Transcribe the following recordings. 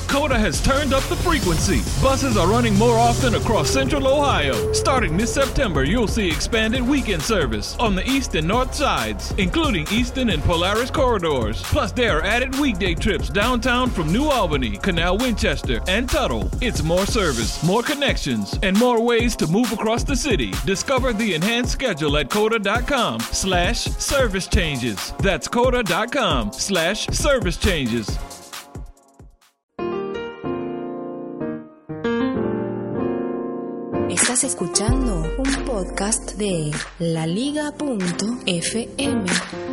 Coda has turned up the frequency. Buses are running more often across central Ohio. Starting this September, you'll see expanded weekend service on the east and north sides, including Easton and Polaris corridors. Plus, there are added weekday trips downtown from New Albany, Canal Winchester, and Tuttle. It's more service, more connections, and more ways to move across the city. Discover the enhanced schedule at coda.com/service changes. That's coda.com/service changes. Estás escuchando un podcast de laliga.fm.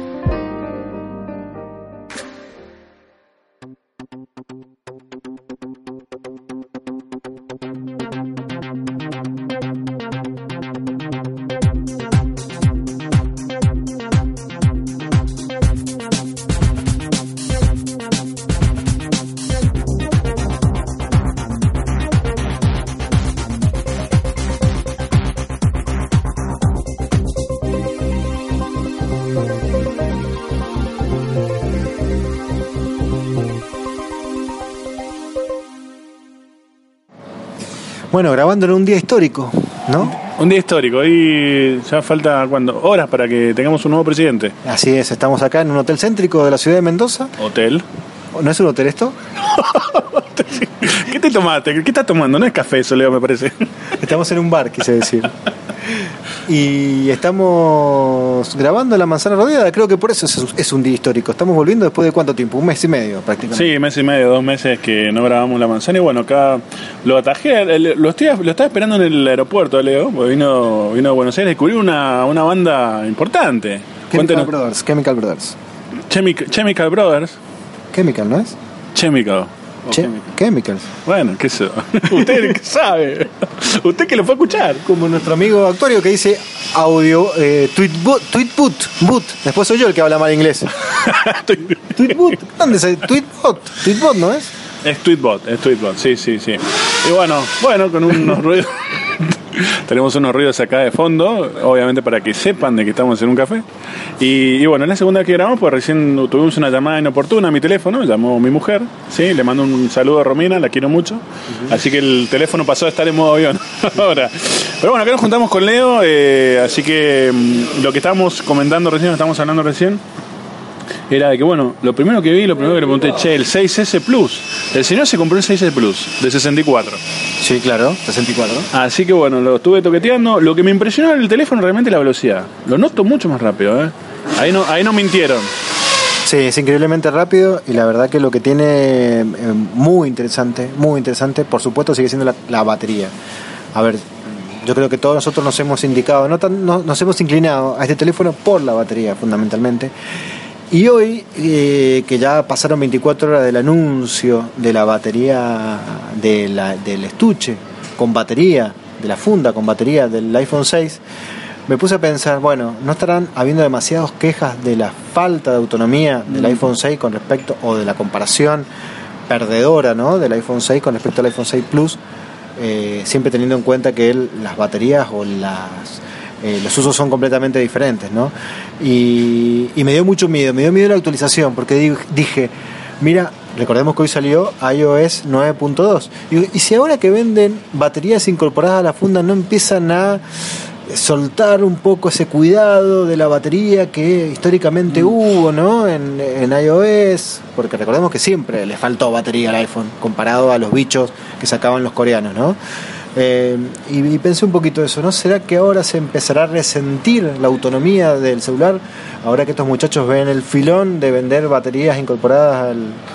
Bueno, grabando en un día histórico, ¿no? Un día histórico, y ya falta, ¿cuándo? Horas para que tengamos un nuevo presidente. Así es, estamos acá en un hotel céntrico de la ciudad de Mendoza. ¿Hotel? ¿No es un hotel esto? ¿Qué te tomaste? ¿Qué estás tomando? No es café eso, Leo, me parece. Estamos en un bar, quise decir. Y estamos grabando en la Manzana Rodeada, creo que por eso es un día histórico. Estamos volviendo después de ¿cuánto tiempo? 1 mes y medio prácticamente. Sí, 1 mes y medio, 2 meses que no grabamos la Manzana. Y bueno, acá lo atajé, lo estaba esperando en el aeropuerto, Leo, porque vino de Buenos Aires, descubrí una banda importante. Chemical Brothers. Chemical Brothers. Chemical, ¿no es? Chemical. Chemicals. Bueno, qué sé. Usted qué sabe. Usted que lo fue a escuchar. Como nuestro amigo Actuario que dice audio tweetbot. Después soy yo el que habla mal inglés. Tweetbot. ¿Dónde es? Tweetbot, ¿no es? Es Tweetbot, sí. Y bueno, con unos ruidos. Tenemos unos ruidos acá de fondo, obviamente para que sepan de que estamos en un café. Y bueno, en la segunda que grabamos, pues recién tuvimos una llamada inoportuna a mi teléfono, llamó mi mujer, ¿sí? Le mando un saludo a Romina, la quiero mucho. Así que el teléfono pasó a estar en modo avión ahora. Pero bueno, acá nos juntamos con Leo, así que lo que estábamos comentando recién, estábamos hablando recién, era de que, bueno, lo primero que le pregunté, el 6S Plus. El señor se compró el 6S Plus de 64. Sí, claro, 64. Así que bueno, lo estuve toqueteando. Lo que me impresionó en el teléfono realmente la velocidad. Lo noto mucho más rápido, ¿eh? Ahí no mintieron. Sí, es increíblemente rápido y la verdad que lo que tiene muy interesante, por supuesto sigue siendo la batería. A ver, yo creo que todos nosotros nos hemos indicado, nos hemos inclinado a este teléfono por la batería fundamentalmente. Y hoy, que ya pasaron 24 horas del anuncio de la batería del estuche con batería, de la funda con batería del iPhone 6, me puse a pensar, bueno, ¿no estarán habiendo demasiadas quejas de la falta de autonomía del iPhone 6 con respecto, o de la comparación perdedora, ¿no?, del iPhone 6 con respecto al iPhone 6 Plus, siempre teniendo en cuenta que las baterías o los usos son completamente diferentes, ¿no? Y me dio mucho miedo, la actualización, porque dije, mira, recordemos que hoy salió iOS 9.2, y si ahora que venden baterías incorporadas a la funda no empiezan a soltar un poco ese cuidado de la batería que históricamente hubo, ¿no?, en iOS, porque recordemos que siempre le faltó batería al iPhone comparado a los bichos que sacaban los coreanos, ¿no? Y pensé un poquito eso, ¿no? ¿Será que ahora se empezará a resentir la autonomía del celular? Ahora que estos muchachos ven el filón de vender baterías incorporadas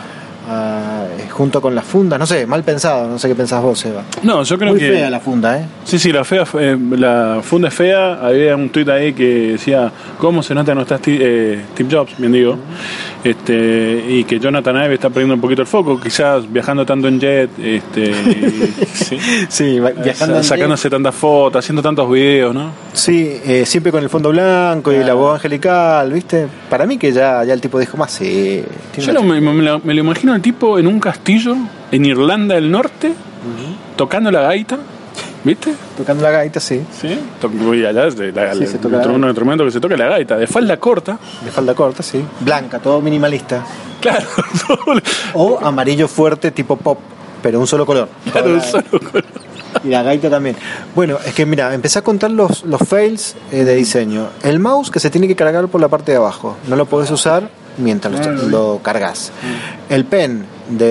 junto con las fundas, no sé, mal pensado, no sé qué pensás vos, Eva. No, yo creo muy que... fea la funda, ¿eh? Sí, la funda es fea. Había un tuit ahí que decía cómo se nota no está Steve Jobs, bien digo, y que Jonathan Ive está perdiendo un poquito el foco, quizás viajando tanto en jet, sí, viajando sacándose tantas fotos, haciendo tantos videos, ¿no? Sí, siempre con el fondo blanco y la voz angelical, ¿viste? Para mí que ya el tipo dijo más, sí. Yo me lo imagino al tipo en un castillo en Irlanda del Norte, tocando la gaita, ¿Viste? Tocando la gaita, sí. Sí. Voy allá, Sí, se toca un instrumento que se toca la gaita, de falda corta. De falda corta, sí. Blanca, todo minimalista. Claro. O amarillo fuerte tipo pop, pero un solo color. Claro, un solo color. Y la gaita también. Bueno, es que mira, empecé a contar los fails de diseño. El mouse que se tiene que cargar por la parte de abajo. No lo podés usar mientras lo cargas. El pen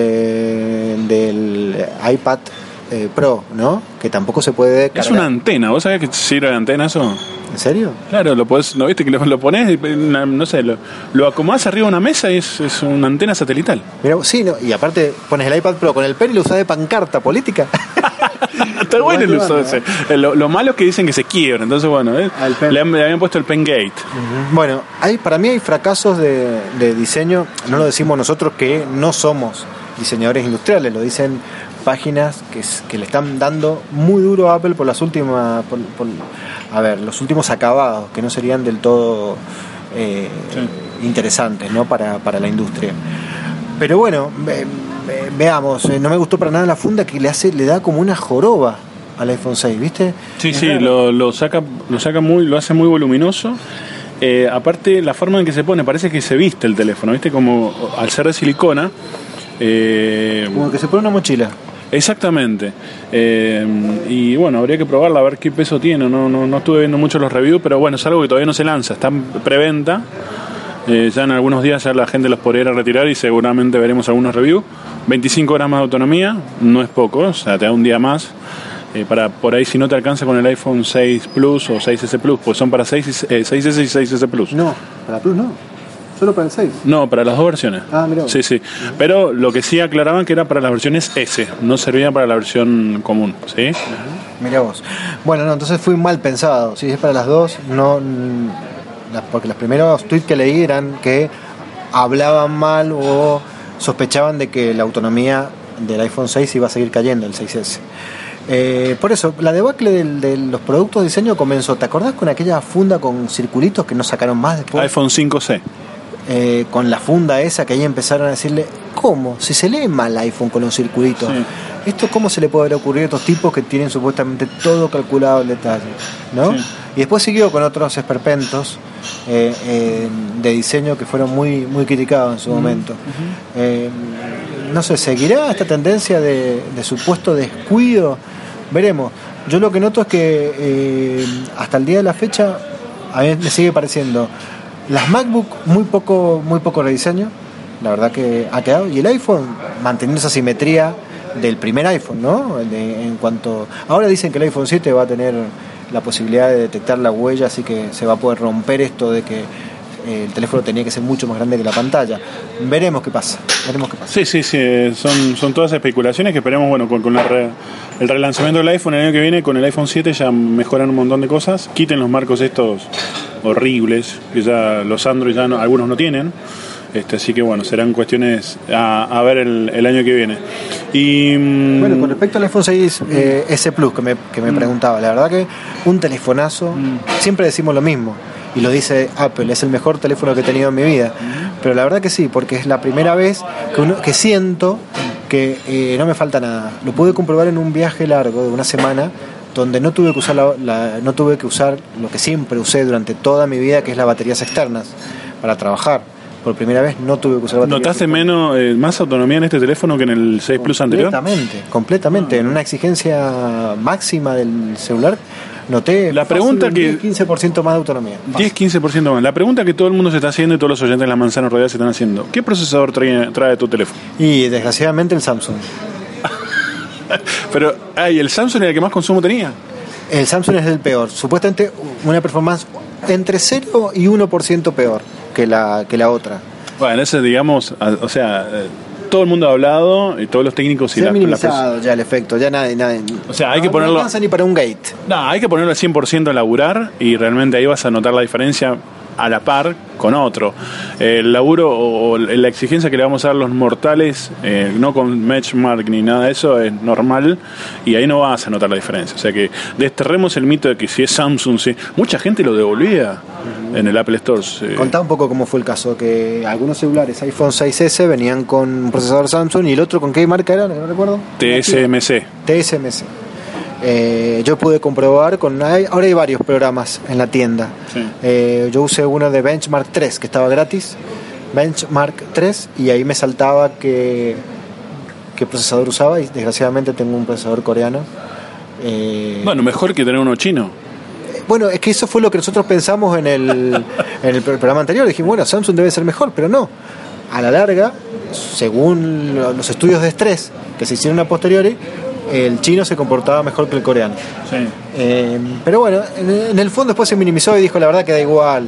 del iPad Pro, ¿no? Que tampoco se puede cargar. Es una antena, ¿vos sabés que sirve de antena eso? ¿En serio? Claro, lo podés, ¿no viste? Que lo pones, no sé, lo acomodás arriba de una mesa y es una antena satelital. Mira, sí, no, y aparte pones el iPad Pro con el pen y lo usás de pancarta política. Está bueno el uso ese. Lo malo es que dicen que se quiebra, entonces bueno, le habían puesto el pen gate. Bueno, para mí hay fracasos de diseño, no lo decimos nosotros que no somos diseñadores industriales, lo dicen páginas que le están dando muy duro a Apple por las últimas, los últimos acabados, que no serían del todo interesantes, ¿no? para la industria. Pero bueno, veamos, no me gustó para nada la funda que le da como una joroba al iPhone 6, ¿viste? Sí, lo hace muy voluminoso. Aparte, la forma en que se pone, parece que se viste el teléfono, ¿viste? Como al ser de silicona. Como que se pone una mochila. Exactamente. Y bueno, habría que probarla a ver qué peso tiene. No estuve viendo mucho los reviews, pero bueno, es algo que todavía no se lanza, está en preventa. Ya en algunos días ya la gente los podrá retirar y seguramente veremos algunos reviews. 25 horas más de autonomía, no es poco, o sea, te da un día más. Para por ahí si no te alcanza con el iPhone 6 Plus o 6S Plus, pues son para 6S y 6S Plus. No, para Plus no. ¿Solo para el 6? No, para las dos versiones. Ah, mirá. Sí. Pero lo que sí aclaraban que era para las versiones S, no servía para la versión común, ¿sí? Mirá vos. Bueno, no, entonces fui mal pensado. Si es para las dos, no... Porque los primeros tweets que leí eran que hablaban mal o sospechaban de que la autonomía del iPhone 6 iba a seguir cayendo, el 6S. Por eso, la debacle de los productos de diseño comenzó. ¿Te acordás con aquella funda con circulitos que no sacaron más después? iPhone 5C. Con la funda esa que ahí empezaron a decirle, ¿cómo? Si se lee mal iPhone con los circulitos. Sí. ¿Esto cómo se le puede haber ocurrido a estos tipos que tienen supuestamente todo calculado en detalle? ¿No? Sí. Y después siguió con otros esperpentos de diseño que fueron muy, muy criticados en su momento. No sé, ¿seguirá esta tendencia de supuesto descuido? Veremos. Yo lo que noto es que hasta el día de la fecha a mí me sigue pareciendo las MacBook muy poco rediseño, la verdad que ha quedado, y el iPhone manteniendo esa simetría del primer iPhone, ¿no? En cuanto ahora dicen que el iPhone 7 va a tener la posibilidad de detectar la huella, así que se va a poder romper esto de que el teléfono tenía que ser mucho más grande que la pantalla. Veremos qué pasa. Sí, son todas especulaciones que esperemos, bueno, con el relanzamiento del iPhone el año que viene, con el iPhone 7 ya mejoran un montón de cosas, quiten los marcos estos horribles que ya los Android ya algunos no tienen. Así que bueno, serán cuestiones a ver el año que viene. Y bueno, con respecto al iPhone 6 S Plus que me preguntaba, la verdad que un telefonazo, siempre decimos lo mismo y lo dice Apple, es el mejor teléfono que he tenido en mi vida, pero la verdad que sí, porque es la primera vez que siento que no me falta nada. Lo pude comprobar en un viaje largo de una semana donde no tuve que usar no tuve que usar lo que siempre usé durante toda mi vida, que es las baterías externas para trabajar. Por primera vez no tuve que usar baterías. ¿Notaste más autonomía en este teléfono que en el 6 Plus anterior? Completamente. En una exigencia máxima del celular noté la pregunta un 10-15% más de autonomía. 10-15% más. La pregunta que todo el mundo se está haciendo y todos los oyentes de La Manzana Rodeada se están haciendo: ¿qué procesador trae tu teléfono? Y desgraciadamente el Samsung. Pero, ¿el Samsung era el que más consumo tenía? El Samsung es el peor. Supuestamente una performance entre 0 y 1% peor que la otra. Bueno, ese digamos, o sea, todo el mundo ha hablado y todos los técnicos se ha minimizado ya el efecto, ya nadie. O sea, hay que ponerlo. No alcanza ni para un gate. No, hay que ponerlo al 100% a laburar y realmente ahí vas a notar la diferencia a la par con otro. El laburo o la exigencia que le vamos a dar a los mortales, no con benchmark ni nada de eso, es normal y ahí no vas a notar la diferencia. O sea que desterremos el mito de que si es Samsung, sí. Mucha gente lo devolvía en el Apple Store. Contá un poco cómo fue el caso, que algunos celulares iPhone 6S venían con un procesador Samsung y el otro, ¿con qué marca era? No recuerdo. TSMC. yo pude comprobar ahora hay varios programas en la tienda. Sí. Yo usé uno de Benchmark 3 que estaba gratis, Benchmark 3, y ahí me saltaba qué procesador usaba, y desgraciadamente tengo un procesador coreano. Bueno, mejor que tener uno chino. Bueno, es que eso fue lo que nosotros pensamos en el programa anterior. Dijimos, bueno, Samsung debe ser mejor, pero no. A la larga, según los estudios de estrés que se hicieron a posteriori, el chino se comportaba mejor que el coreano. Sí. Pero bueno, en el fondo después se minimizó y dijo, la verdad que da igual.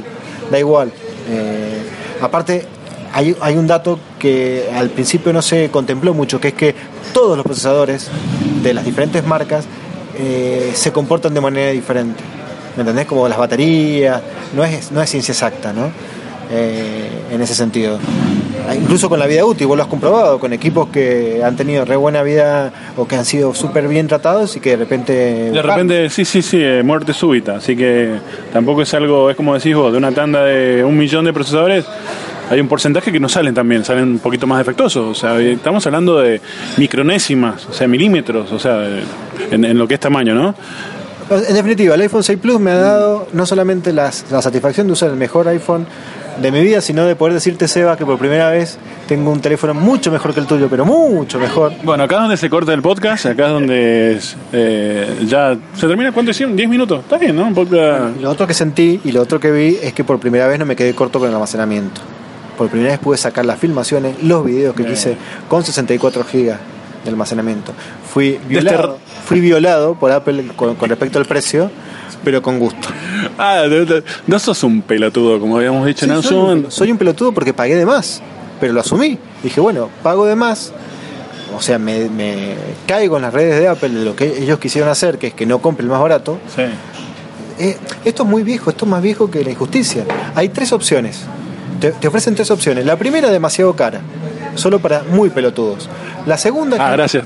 Aparte, hay un dato que al principio no se contempló mucho, que es que todos los procesadores de las diferentes marcas se comportan de manera diferente. ¿Me entendés? Como las baterías, no es ciencia exacta, ¿no? En ese sentido. Incluso con la vida útil, vos lo has comprobado, con equipos que han tenido re buena vida o que han sido súper bien tratados y que de repente... Sí, muerte súbita. Así que tampoco es algo, es como decís vos, de una tanda de 1 millón de procesadores, hay un porcentaje que no salen un poquito más defectuosos. O sea, estamos hablando de micronésimas, o sea, milímetros, o sea, en lo que es tamaño, ¿no? En definitiva, el iPhone 6 Plus me ha dado no solamente la satisfacción de usar el mejor iPhone de mi vida, sino de poder decirte, Seba, que por primera vez tengo un teléfono mucho mejor que el tuyo, pero mucho mejor. Bueno, acá es donde se corta el podcast, acá es donde ya se termina. ¿Cuánto hicieron? 10 minutos. Está bien, ¿no? Un podcast... Lo otro que sentí y lo otro que vi es que por primera vez no me quedé corto con el almacenamiento. Por primera vez pude sacar las filmaciones, los videos que quise con 64 GB de almacenamiento. Fui violado por Apple con respecto al precio, pero con gusto. No sos un pelotudo, como habíamos dicho en su momento. Soy un pelotudo porque pagué de más, pero lo asumí. Dije, bueno, pago de más, o sea, me caigo en las redes de Apple de lo que ellos quisieron hacer, que es que no compre el más barato. Sí. Esto es muy viejo, esto es más viejo que la injusticia. Hay 3 opciones. Te ofrecen 3 opciones. La primera, demasiado cara, solo para muy pelotudos. La segunda... gracias.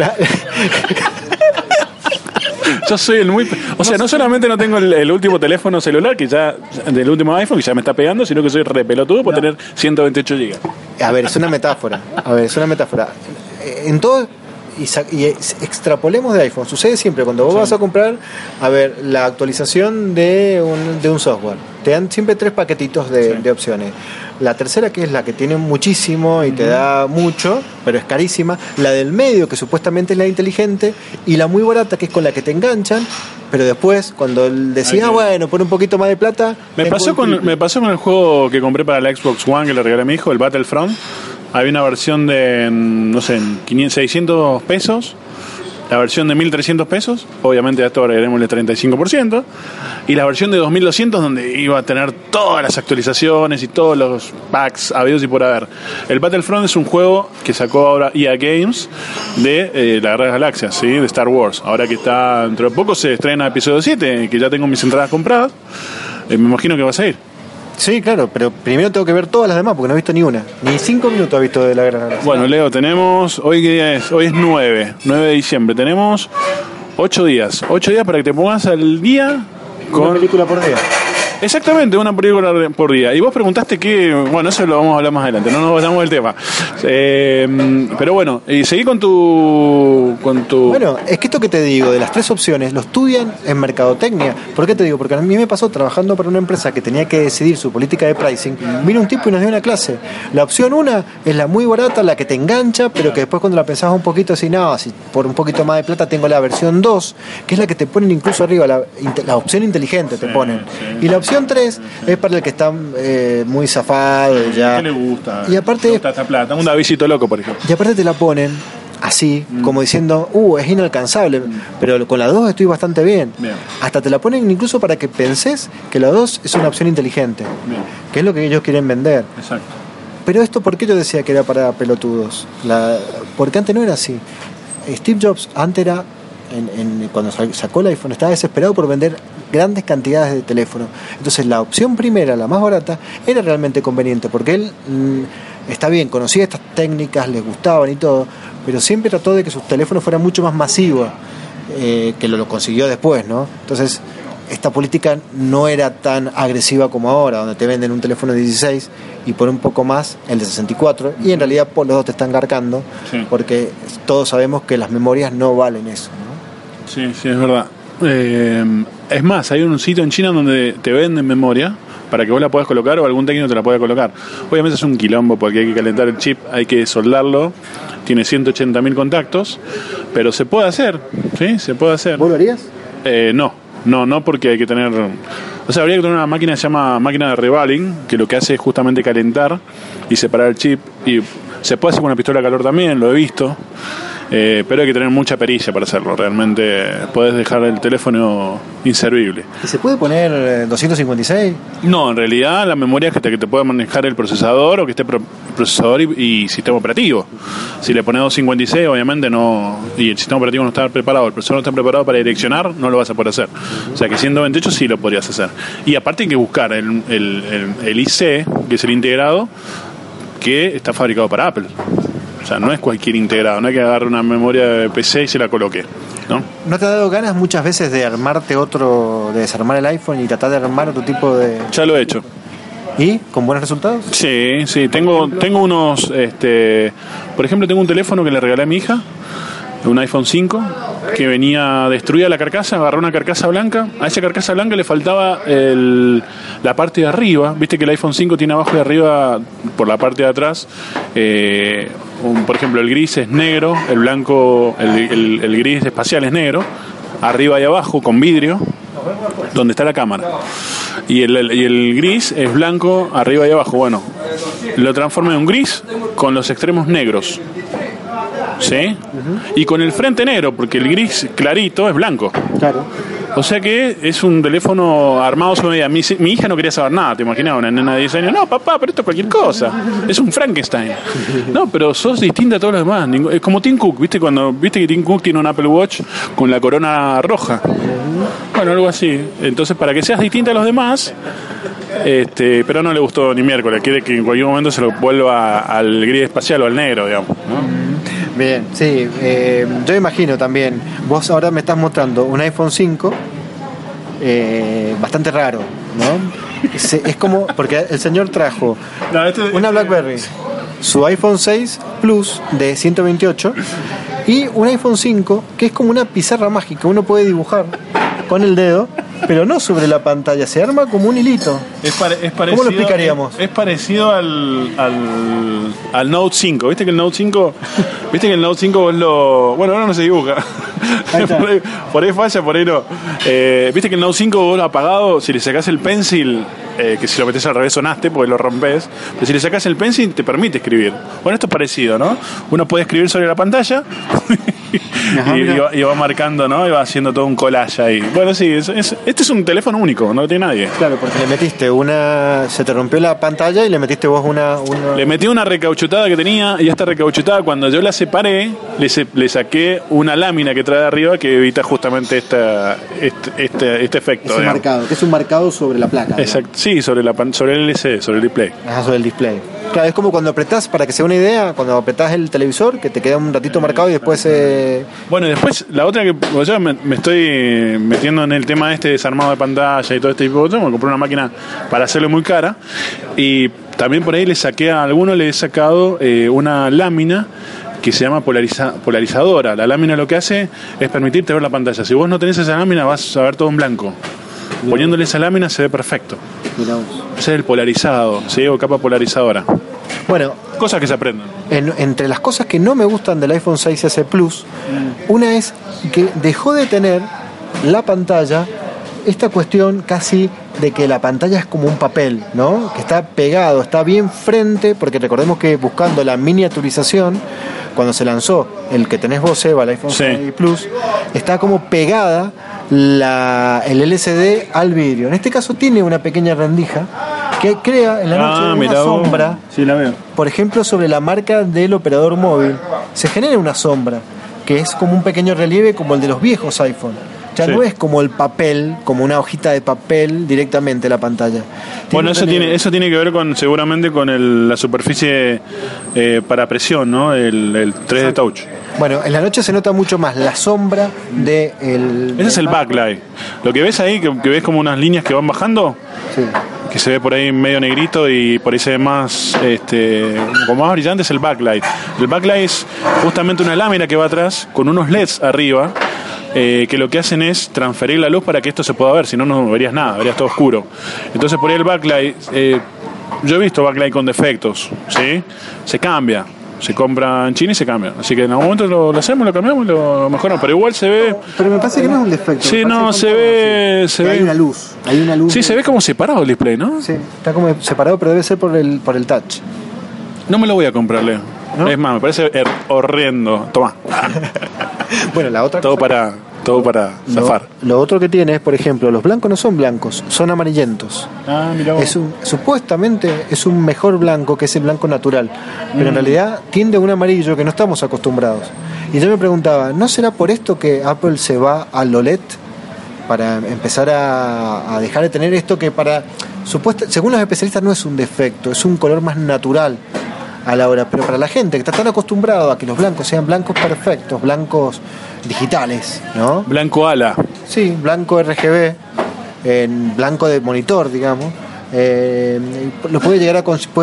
Yo soy el muy... O sea, no solamente no tengo el último teléfono celular, que ya del último iPhone, que ya me está pegando, sino que soy re pelotudo por tener 128 GB. A ver, es una metáfora. En todo... Y extrapolemos de iPhone. Sucede siempre cuando vos vas a comprar, a ver, la actualización de un software. Te dan siempre 3 paquetitos de opciones. La tercera, que es la que tiene muchísimo y te da mucho, pero es carísima. La del medio, que supuestamente es la inteligente. Y la muy barata, que es con la que te enganchan. Pero después, cuando decía, bueno, pon un poquito más de plata... Me pasó con el juego que compré para la Xbox One, que le regalé a mi hijo, el Battlefront. Había una versión de, no sé, 600 pesos, la versión de 1.300 pesos, obviamente a esto agregaremos el 35%, y la versión de 2.200 donde iba a tener todas las actualizaciones y todos los packs habidos y por haber. El Battlefront es un juego que sacó ahora EA Games de la Guerra de las Galaxias, ¿sí? De Star Wars. Ahora que está, dentro de poco se estrena episodio 7, que ya tengo mis entradas compradas, me imagino que vas a ir. Sí, claro, pero primero tengo que ver todas las demás porque no he visto ni una. Ni 5 minutos he visto de la Guerra de las Galaxias. Bueno, Leo, tenemos... ¿Hoy qué día es? Hoy es 9 de diciembre. Tenemos 8 días. 8 días para que te pongas al día con... Una película por día. Exactamente, una película por día. Y vos preguntaste qué... Bueno, eso lo vamos a hablar más adelante, no nos vayamos del tema. Pero bueno, y seguí con tu... Bueno, es que esto que te digo, de las 3 opciones, lo estudian en mercadotecnia. ¿Por qué te digo? Porque a mí me pasó trabajando para una empresa que tenía que decidir su política de pricing. Vino un tipo y nos dio una clase. La opción 1 es la muy barata, la que te engancha, pero que después cuando la pensás un poquito, así, no, si por un poquito más de plata tengo la versión 2, que es la que te ponen incluso arriba, la opción inteligente te ponen. Y la opción 3 es para el que está muy zafado ya. ¿Qué le gusta? Y aparte le gusta esta plata, un Davidcito loco, por ejemplo. Y aparte te la ponen así, como diciendo, es inalcanzable, pero con la 2 estoy bastante bien. Hasta te la ponen incluso para que pensés que la 2 es una opción inteligente, que es lo que ellos quieren vender. Exacto. Pero esto, ¿por qué yo decía que era para pelotudos? Porque antes no era así. Steve Jobs antes era, cuando sacó el iPhone, estaba desesperado por vender grandes cantidades de teléfono. Entonces la opción primera, la más barata, era realmente conveniente, porque él está bien, conocía estas técnicas, les gustaban y todo, pero siempre trató de que sus teléfonos fueran mucho más masivos, que lo consiguió después, ¿no? Entonces esta política no era tan agresiva como ahora, donde te venden un teléfono de 16 y por un poco más el de 64, y en realidad por los dos te están garcando, porque todos sabemos que las memorias no valen eso, ¿no? Sí, es verdad. Es más, hay un sitio en China donde te venden memoria para que vos la puedas colocar o algún técnico te la pueda colocar. Obviamente es un quilombo porque hay que calentar el chip, hay que soldarlo, tiene 180.000 contactos, pero se puede hacer, ¿sí? Se puede hacer. ¿Vos lo harías? No, porque hay que tener... O sea, habría que tener una máquina que se llama máquina de revaling, que lo que hace es justamente calentar y separar el chip. Y se puede hacer con una pistola de calor también, lo he visto. Pero hay que tener mucha pericia para hacerlo. Realmente podés dejar el teléfono inservible. ¿Y se puede poner 256? No, en realidad la memoria es que te pueda manejar el procesador o que esté procesador y sistema operativo. Si le pones 256, obviamente no, y el sistema operativo no está preparado, el procesador no está preparado para direccionar, no lo vas a poder hacer. O sea que 128 sí lo podrías hacer. Y aparte hay que buscar el IC, que es el integrado, que está fabricado para Apple. O sea, no es cualquier integrado, no hay que agarrar una memoria de PC y se la coloque, ¿no? ¿No te ha dado ganas muchas veces de armarte de desarmar el iPhone y tratar de armar otro tipo de...? Ya lo he hecho. ¿Y? ¿Con buenos resultados? Sí, tengo unos, por ejemplo, tengo un teléfono que le regalé a mi hija, un iPhone 5, que venía destruida la carcasa, agarré una carcasa blanca, a esa carcasa blanca le faltaba la parte de arriba, viste que el iPhone 5 tiene abajo y arriba, por la parte de atrás, por ejemplo, el gris es negro, el blanco, el gris espacial es negro, arriba y abajo con vidrio, donde está la cámara. Y el gris es blanco arriba y abajo. Bueno, lo transformé en un gris con los extremos negros, ¿sí? Y con el frente negro, porque el gris clarito es blanco. Claro. O sea que es un teléfono armado sobre medida. Mi hija no quería saber nada, te imaginabas, una nena de 10 años. No, papá, pero esto es cualquier cosa. Es un Frankenstein. No, pero sos distinta a todos los demás. Es como Tim Cook, ¿viste? Viste que Tim Cook tiene un Apple Watch con la corona roja. Bueno, algo así. Entonces, para que seas distinta a los demás, pero no le gustó ni miércoles. Quiere que en cualquier momento se lo vuelva al gris espacial o al negro, digamos, ¿no? Bien, sí, yo imagino también, vos ahora me estás mostrando un iPhone 5 bastante raro, ¿no? Es como, porque el señor trajo una BlackBerry, su iPhone 6 Plus de 128 y un iPhone 5 que es como una pizarra mágica, uno puede dibujar con el dedo, pero no sobre la pantalla, se arma como un hilito. Es parecido, ¿cómo lo explicaríamos? Es parecido al Note 5. ¿Viste que el Note 5 vos bueno, ahora no se dibuja. Por ahí falla, por ahí no. Viste que el Note 5 vos lo apagado, si le sacás el pencil, que si lo metés al revés sonaste porque lo rompés, pero si le sacás el pencil te permite escribir. Bueno, esto es parecido, ¿no? Uno puede escribir sobre la pantalla y va marcando, ¿no? Y va haciendo todo un collage ahí. Bueno, sí, este es un teléfono único, no lo tiene nadie. Claro, porque le metiste se te rompió la pantalla y le metiste vos una... Le metí una recauchutada que tenía, y esta recauchutada cuando yo la separé, le saqué una lámina que trae de arriba que evita justamente este efecto. Ese marcado, que es un marcado sobre la placa. Exacto, sí, sobre el LCD, sobre el display. Ajá, sobre el display. Claro, es como cuando apretás, para que sea una idea, cuando apretás el televisor, que te queda un ratito marcado y después... Bueno, y después, la otra que yo me estoy metiendo en el tema desarmado de pantalla y todo este tipo de cosas, me compré una máquina para hacerlo muy cara, y también por ahí a alguno le he sacado una lámina que se llama polarizadora. La lámina lo que hace es permitirte ver la pantalla. Si vos no tenés esa lámina, vas a ver todo en blanco. Poniéndole esa lámina se ve perfecto. Ese es el polarizado, ¿sí? O capa polarizadora. Bueno, cosas que se aprenden. Entre las cosas que no me gustan del iPhone 6S Plus, una es que dejó de tener la pantalla, esta cuestión casi de que la pantalla es como un papel, ¿no? Que está pegado, está bien frente, porque recordemos que buscando la miniaturización, cuando se lanzó el que tenés vos, Eva, el iPhone 6 Plus, está como pegada el LCD al vidrio. En este caso tiene una pequeña rendija que crea en la noche una sombra. Sí, la veo. Por ejemplo, sobre la marca del operador móvil se genera una sombra que es como un pequeño relieve como el de los viejos iPhone. Ya no es como el papel, como una hojita de papel directamente la pantalla. Bueno, eso tiene que ver seguramente con la superficie para presión, ¿no? El 3D Touch. Bueno, en la noche se nota mucho más la sombra Ese es el backlight. Lo que ves ahí, que ves como unas líneas que van bajando, sí, que se ve por ahí medio negrito y por ahí se ve más, como más brillante, es el backlight. El backlight es justamente una lámina que va atrás con unos LEDs arriba que lo que hacen es transferir la luz para que esto se pueda ver, si no, no verías nada, verías todo oscuro. Entonces por ahí el backlight, yo he visto backlight con defectos, ¿sí? Se cambia, se compra en China y se cambia. Así que en algún momento lo hacemos, lo cambiamos y lo mejoramos, pero igual se ve... Pero me parece que no es un defecto. Sí, no, se ve... Hay una luz. Sí, se ve como separado el display, ¿no? Sí, está como separado, pero debe ser por el touch. No me lo voy a comprar, Leo. ¿No? Es más, me parece horrendo. Toma. Bueno, la otra todo para zafar. Lo otro que tiene es, por ejemplo, los blancos no son blancos, son amarillentos. Ah, mira vos. Supuestamente es un mejor blanco que ese blanco natural, pero en realidad tiende a un amarillo que no estamos acostumbrados. Y yo me preguntaba, ¿no será por esto que Apple se va al OLED? Para empezar a dejar de tener esto que según los especialistas no es un defecto, es un color más natural a la hora, pero para la gente que está tan acostumbrado a que los blancos sean blancos perfectos, blancos digitales, ¿no? Blanco ala. Sí, blanco RGB, en blanco de monitor, digamos, lo puede llegar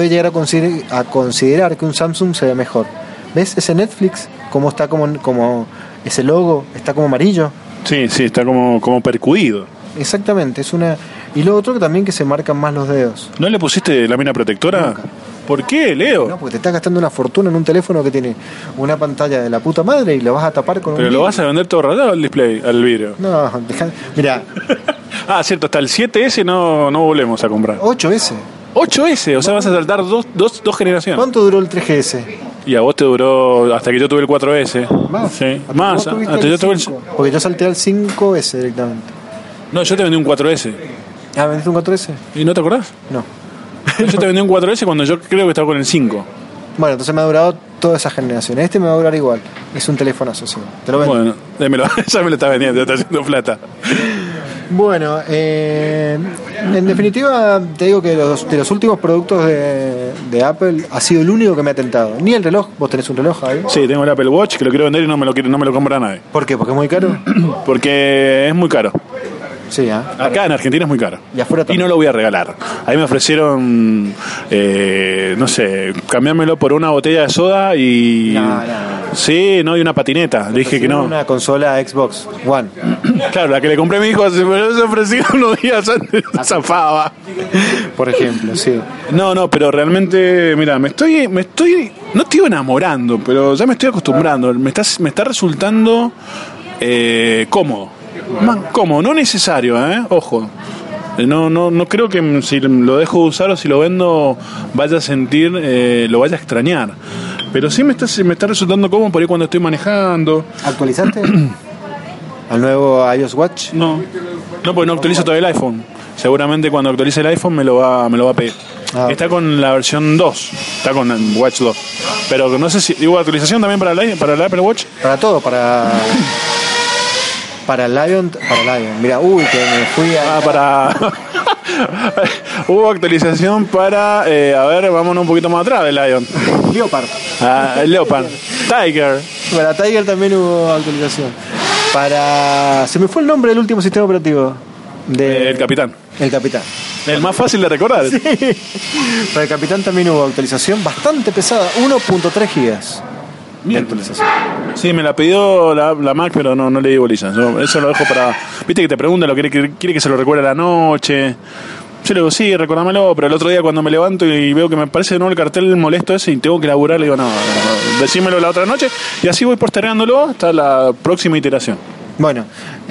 a considerar que un Samsung se ve mejor. ¿Ves ese Netflix? ¿Cómo está como ese logo? Está como amarillo. Sí, está como percudido. Exactamente, y lo otro que también que se marcan más los dedos. ¿No le pusiste lámina protectora? Nunca. ¿Por qué, Leo? No, porque te estás gastando una fortuna en un teléfono que tiene una pantalla de la puta madre y lo vas a tapar con Pero un... lo vas a vender todo rayado al display, al vidrio. No, mira. Cierto, hasta el 7S no volvemos a comprar. 8S. 8S, o sea, vas a saltar dos generaciones. ¿Cuánto duró el 3GS? Y a vos te duró hasta que yo tuve el 4S. Más. Sí, más. Hasta yo tuve el... Porque yo salté al 5S directamente. No, yo te vendí un 4S. Ah, ¿vendiste un 4S? ¿Y no te acordás? No. Yo te vendí un 4S cuando yo creo que estaba con el 5. Bueno, entonces me ha durado toda esa generación. Este me va a durar igual. Es un teléfono asociado. Te lo vendo. Bueno, démelo. Ya me lo está vendiendo, está haciendo plata. Bueno, en definitiva te digo que de los últimos productos de Apple ha sido el único que me ha tentado. Ni el reloj, vos tenés un reloj ahí. Sí, tengo el Apple Watch que lo quiero vender y no me lo compra nadie. ¿Por qué? ¿Porque es muy caro? Porque es muy caro. Sí, acá en Argentina es muy caro. Y afuera también. Y no lo voy a regalar. Ahí me ofrecieron, no sé, cambiármelo por una botella de soda y... No. Sí, no, y una patineta. Le dije que no. Una consola Xbox One. Claro, la que le compré a mi hijo se ofreció unos días antes, zafaba. Por ejemplo, sí. No, pero realmente, mira, me estoy, no estoy enamorando, pero ya me estoy acostumbrando. Me está resultando cómodo. Más cómodo, no necesario, ojo. No creo que si lo dejo de usar o si lo vendo vaya a sentir, lo vaya a extrañar. Pero sí me está resultando cómodo por ahí cuando estoy manejando. ¿Actualizaste al nuevo iOS Watch? No, porque no actualizo todavía el iPhone. Seguramente cuando actualice el iPhone me lo va a pedir. Está con la versión 2, está con el Watch 2. Pero no sé si digo actualización también para el Apple Watch. Para todo, para el Lion. Mira, que me fui a... Hubo actualización para... a ver, vámonos un poquito más atrás del Lion. Leopard. El Leopard. Tiger. Para Tiger también hubo actualización. Se me fue el nombre del último sistema operativo. El Capitán. El Capitán. El más fácil de recordar. Sí. Para el Capitán también hubo actualización bastante pesada. 1.3 gigas. Actualización. Sí, me la pidió la Mac, pero no le di bolilla. Eso lo dejo para... Viste que te preguntan, quiere que se lo recuerde a la noche. Yo le digo, sí, recordámelo, pero el otro día cuando me levanto y veo que me parece de nuevo el cartel molesto ese y tengo que laburar, le digo, no, decímelo la otra noche, y así voy postergándolo hasta la próxima iteración. Bueno,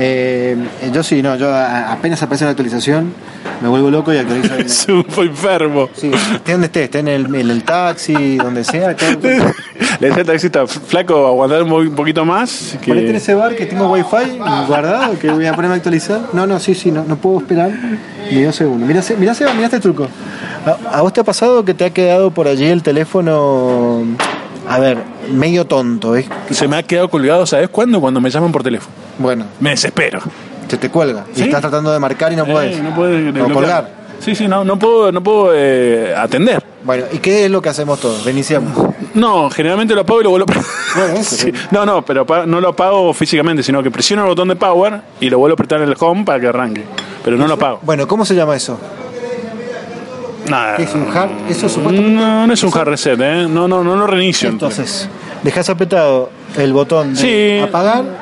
yo apenas aparece una actualización, me vuelvo loco y actualizo. Es un enfermo. Sí, esté donde esté en el taxi, donde sea. Le decía al taxista, flaco, aguantar un poquito más. Ponete en ese bar que tengo wifi guardado, que voy a ponerme a actualizar. No puedo esperar ni 2 segundos. Mirá este truco. ¿A vos te ha pasado que te ha quedado por allí el teléfono, a ver, medio tonto? Se me ha quedado colgado, ¿sabes cuándo? Cuando me llaman por teléfono. Bueno. Me desespero. Se te cuelga. ¿Sí? Y estás tratando de marcar y no puedes. No puedes colgar. Sí, no puedo atender. Bueno, ¿y qué es lo que hacemos todos? Reiniciamos. No, generalmente lo apago y lo vuelvo a apretar. Bueno, eso, sí. No, pero no lo apago físicamente, sino que presiono el botón de power y lo vuelvo a apretar en el home para que arranque. Pero no lo apago. Bueno, ¿cómo se llama eso? Nada. ¿Es un hard? Eso supuestamente. No es un hard reset, No lo reinicio. Entonces, dejas apretado el botón de apagar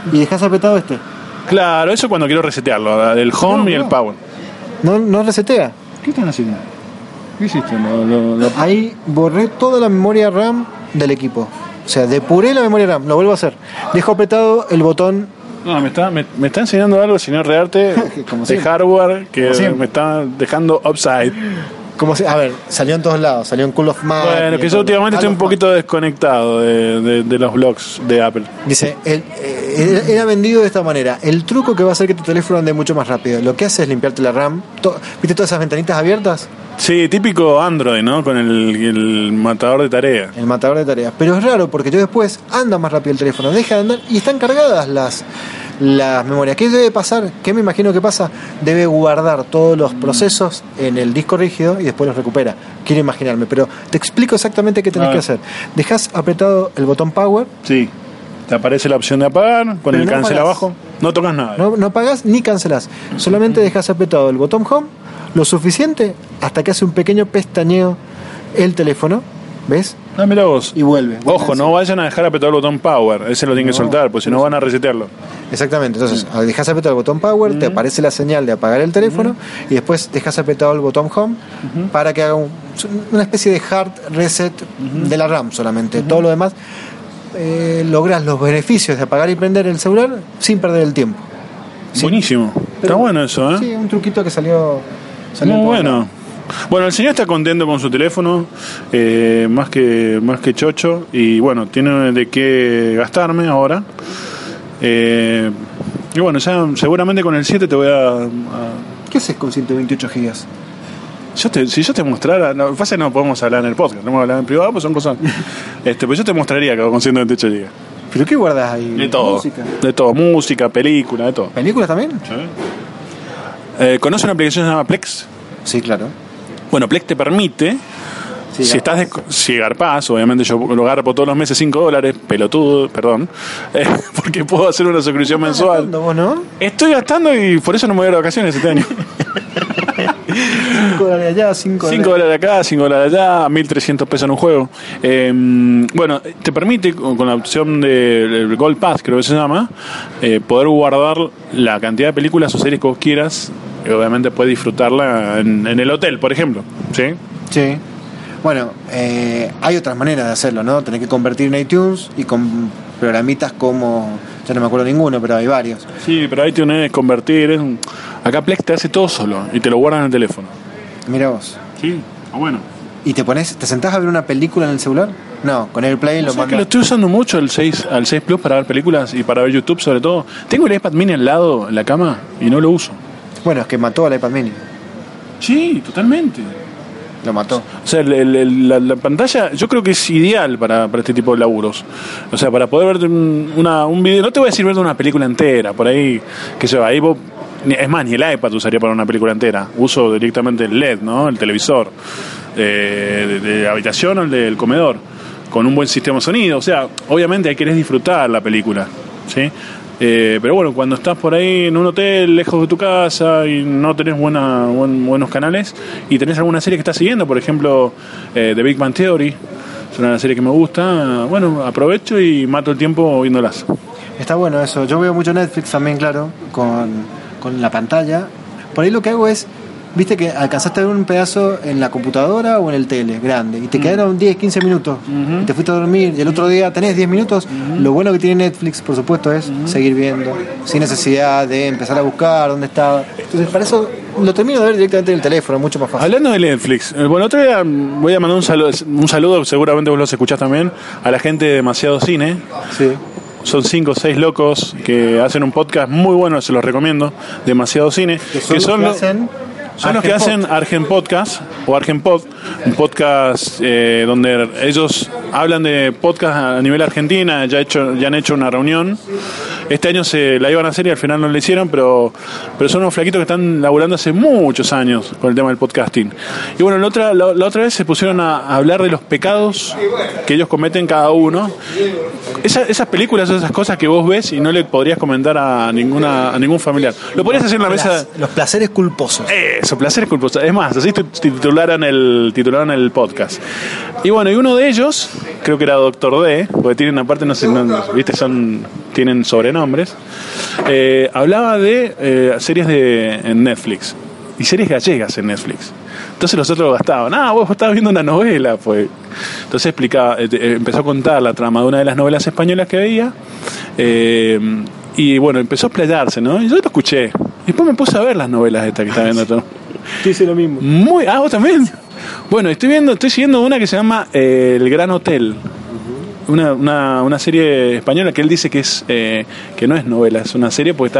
y dejás apretado este. Claro, eso cuando quiero resetearlo, el home No, y el no. power. No resetea. ¿Qué están haciendo? ¿Qué hiciste? Ahí borré toda la memoria RAM del equipo. O sea, depuré la memoria RAM, lo vuelvo a hacer. Dejo apretado el botón. No, me está enseñando algo el señor Rearte Como de siempre. hardware que Como siempre. me está dejando upside. Como si, a ver, salió en todos lados. Salió en Call of Duty. Bueno, que yo últimamente estoy un poquito desconectado de los blogs de Apple. Dice, era vendido de esta manera. El truco que va a hacer que tu teléfono ande mucho más rápido. Lo que hace es limpiarte la RAM. ¿Viste todas esas ventanitas abiertas? Sí, típico Android, ¿no? Con el matador de tareas. El matador de tareas. Pero es raro porque yo después anda más rápido el teléfono. Deja de andar y están cargadas las memorias. ¿Qué debe pasar? ¿Qué me imagino que pasa? Debe guardar todos los procesos en el disco rígido y después los recupera. Quiero imaginarme. Pero te explico exactamente qué tenés que hacer. Dejás apretado el botón Power. Sí. Te aparece la opción de apagar, con el no cancel apagás. abajo. No tocas nada. No apagás ni cancelás. Solamente dejás apretado el botón Home lo suficiente hasta que hace un pequeño pestañeo el teléfono. ¿Ves? Ah, mira vos. Y vuelve. Ojo, no vayan a dejar apretado el botón power. Ese lo tienen que soltar, pues si no van a resetearlo. Exactamente. Entonces, dejás apretado el botón Power, te aparece la señal de apagar el teléfono y después dejás apretado el botón Home para que haga una especie de hard reset de la RAM solamente. Todo lo demás lográs los beneficios de apagar y prender el celular sin perder el tiempo. Sí. Buenísimo. Está bueno eso, ¿eh? Sí, un truquito que salió Muy en bueno. todos lados. Bueno, el señor está contento con su teléfono, más que chocho, y bueno, tiene de qué gastarme ahora. Y bueno, ya seguramente con el 7 te voy a ¿Qué haces con 128 gigas? si yo te mostrara, no, pasa que no podemos hablar en el podcast, no podemos hablar en privado, pues son cosas. Pues yo te mostraría que hago con 128 GB. ¿Pero qué guardas ahí? De todo. Música. De todo, música, película, de todo. ¿Películas también? ¿Conoce una aplicación que se llama Plex? Sí, claro. Bueno, Plex te permite, Sí, si estás si garpás, obviamente yo lo garpo todos los meses $5, pelotudo, perdón, porque puedo hacer una suscripción mensual. ¿Cuándo vos, no? Estoy gastando y por eso no me voy a ir de vacaciones este año. $5 allá, $5 $5 acá, $5 allá, $1.300 en un juego. Bueno, te permite, con la opción del Gold Pass, creo que se llama, poder guardar la cantidad de películas o series que vos quieras. Y obviamente puedes disfrutarla en el hotel, por ejemplo. ¿Sí? Sí. Bueno, hay otras maneras de hacerlo, ¿no? Tenés que convertir en iTunes y con programitas como... Ya no me acuerdo ninguno, pero hay varios. Sí, pero ahí tienes que convertir. Acá Plex te hace todo solo y te lo guardan en el teléfono. Mira vos. Sí, bueno. ¿Y te sentás a ver una película en el celular? No, con AirPlay lo ¿Sabes que lo mandas. estoy usando mucho al 6 Plus para ver películas y para ver YouTube sobre todo? Tengo el iPad mini al lado en la cama y no lo uso. Bueno, es que mató al iPad mini. Sí, totalmente. Lo mató. O sea, la pantalla yo creo que es ideal para este tipo de laburos. O sea, para poder ver un video, no te voy a decir ver una película entera, por ahí, que se va, ahí vos, es más, ni el iPad usaría para una película entera. Uso directamente el LED, ¿no? El televisor de la habitación o el del comedor, con un buen sistema de sonido. O sea, obviamente ahí querés disfrutar la película, ¿sí? Pero bueno, cuando estás por ahí en un hotel lejos de tu casa y no tenés buenos canales y tenés alguna serie que estás siguiendo, por ejemplo The Big Bang Theory, es una serie que me gusta, bueno, aprovecho y mato el tiempo viéndolas. Está bueno eso. Yo veo mucho Netflix también, claro, con la pantalla. Por ahí lo que hago es, viste que alcanzaste a ver un pedazo en la computadora o en el tele grande y te quedaron 10, 15 minutos y te fuiste a dormir y el otro día tenés 10 minutos. Lo bueno que tiene Netflix, por supuesto, es seguir viendo sin necesidad de empezar a buscar dónde estaba. Entonces, para eso lo termino de ver directamente en el teléfono, mucho más fácil. Hablando de Netflix, bueno, otro día voy a mandar un saludo, seguramente vos los escuchás también, a la gente de Demasiado Cine. Sí. Son 5 o 6 locos que hacen un podcast muy bueno, se los recomiendo, Demasiado Cine, Que son los que hacen son los que hacen Argen Podcast o Argen Pod, un podcast donde ellos hablan de podcast a nivel Argentina. Ya han hecho una reunión. Este año se la iban a hacer y al final no la hicieron, pero son unos flaquitos que están laburando hace muchos años con el tema del podcasting. Y bueno, la otra vez se pusieron a hablar de los pecados que ellos cometen cada uno. Esas películas, esas cosas que vos ves y no le podrías comentar a ningún familiar. Lo podrías hacer en la mesa. Los placeres culposos. Eso, placeres culposos. Es más, así titularan el titularon el podcast. Y bueno, y uno de ellos, creo que era Doctor D, porque tienen aparte, no sé, viste, tienen sobrenombres, hablaba de series en Netflix, y series gallegas en Netflix. Entonces los otros gastaban, vos estabas viendo una novela, pues. Entonces empezó a contar la trama de una de las novelas españolas que veía, y bueno, empezó a explayarse, ¿no? Y yo lo escuché. Y después me puse a ver las novelas estas que está viendo todo. Tú hice lo mismo. ¿Vos también? Bueno, estoy siguiendo una que se llama El Gran Hotel. Una serie española que él dice que no es novela, es una serie porque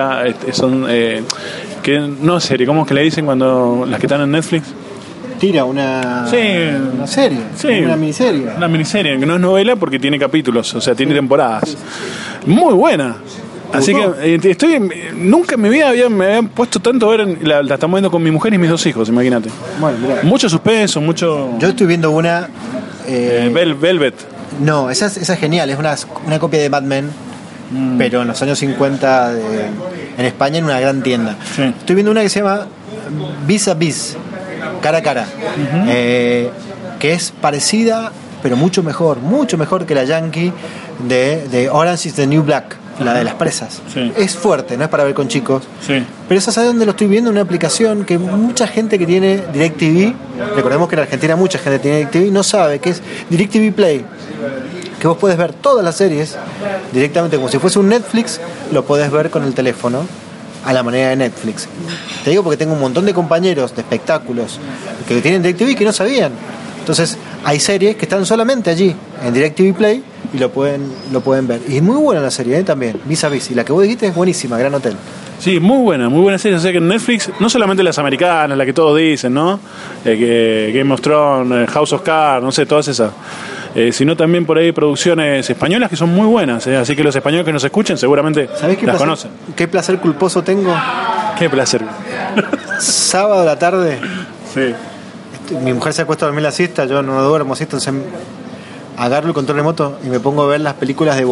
que no es serie, ¿cómo es que le dicen cuando las que están en Netflix? Tira una serie, sí, una miniserie. Una miniserie, que no es novela porque tiene capítulos, o sea, tiene temporadas. Muy buena. Así que nunca en mi vida me habían puesto tanto a ver, la estamos viendo con mi mujer y mis 2 hijos, imagínate. Bueno, mirá. Mucho suspenso, mucho... Yo estoy viendo una... Velvet. No, esa es genial, es una copia de Batman, pero en los años 50 en España, en una gran tienda. Sí. Estoy viendo una que se llama Vis a Vis, cara a cara, que es parecida, pero mucho mejor que la Yankee de Orange is the New Black, la de las presas. Sí. Es fuerte, no es para ver con chicos. Sí. Pero eso, ¿sabes dónde lo estoy viendo? En una aplicación que mucha gente que tiene DirecTV, recordemos que en Argentina mucha gente tiene DirecTV, no sabe que es DirecTV Play, que vos podés ver todas las series directamente como si fuese un Netflix, lo podés ver con el teléfono a la manera de Netflix. Te digo porque tengo un montón de compañeros de espectáculos que tienen DirecTV que no sabían. Entonces hay series que están solamente allí en DirecTV Play y lo pueden ver. Y es muy buena la serie, también, Vis a Vis. Y la que vos dijiste es buenísima, Gran Hotel. Sí, muy buena serie. O sea que en Netflix, no solamente las americanas, las que todos dicen, ¿no? Que Game of Thrones, House of Cards, no sé, todas esas. Sino también por ahí producciones españolas que son muy buenas. Así que los españoles que nos escuchen seguramente las conocen. ¿Qué placer culposo tengo? Qué placer. Sábado a la tarde. Sí. Mi mujer se ha puesto a dormir la siesta, yo no duermo así, entonces agarro el control remoto y me pongo a ver las películas de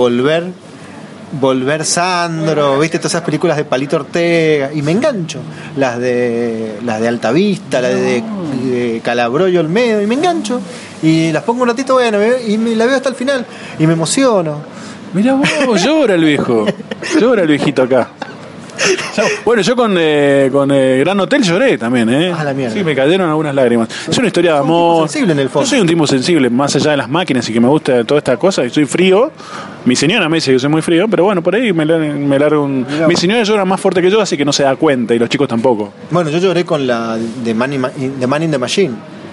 Volver Sandro, ¿viste? Todas esas películas de Palito Ortega, y me engancho. Las de Altavista, las de Calabro y Olmedo, y me engancho. Y las pongo un ratito, bueno, y la veo hasta el final, y me emociono. Mirá vos, llora el viejo. Llora el viejito acá. Bueno, yo con Gran Hotel lloré también, la mierda. Sí, me cayeron algunas lágrimas. Es una historia de amor. Un tipo sensible en el fondo. Yo soy un tipo sensible, más allá de las máquinas y que me gusta toda esta cosa, y soy frío. Mi señora me dice que soy muy frío, pero bueno, por ahí me largo un... Mi señora llora más fuerte que yo, así que no se da cuenta, y los chicos tampoco. Bueno, yo lloré con la de Man in the Machine.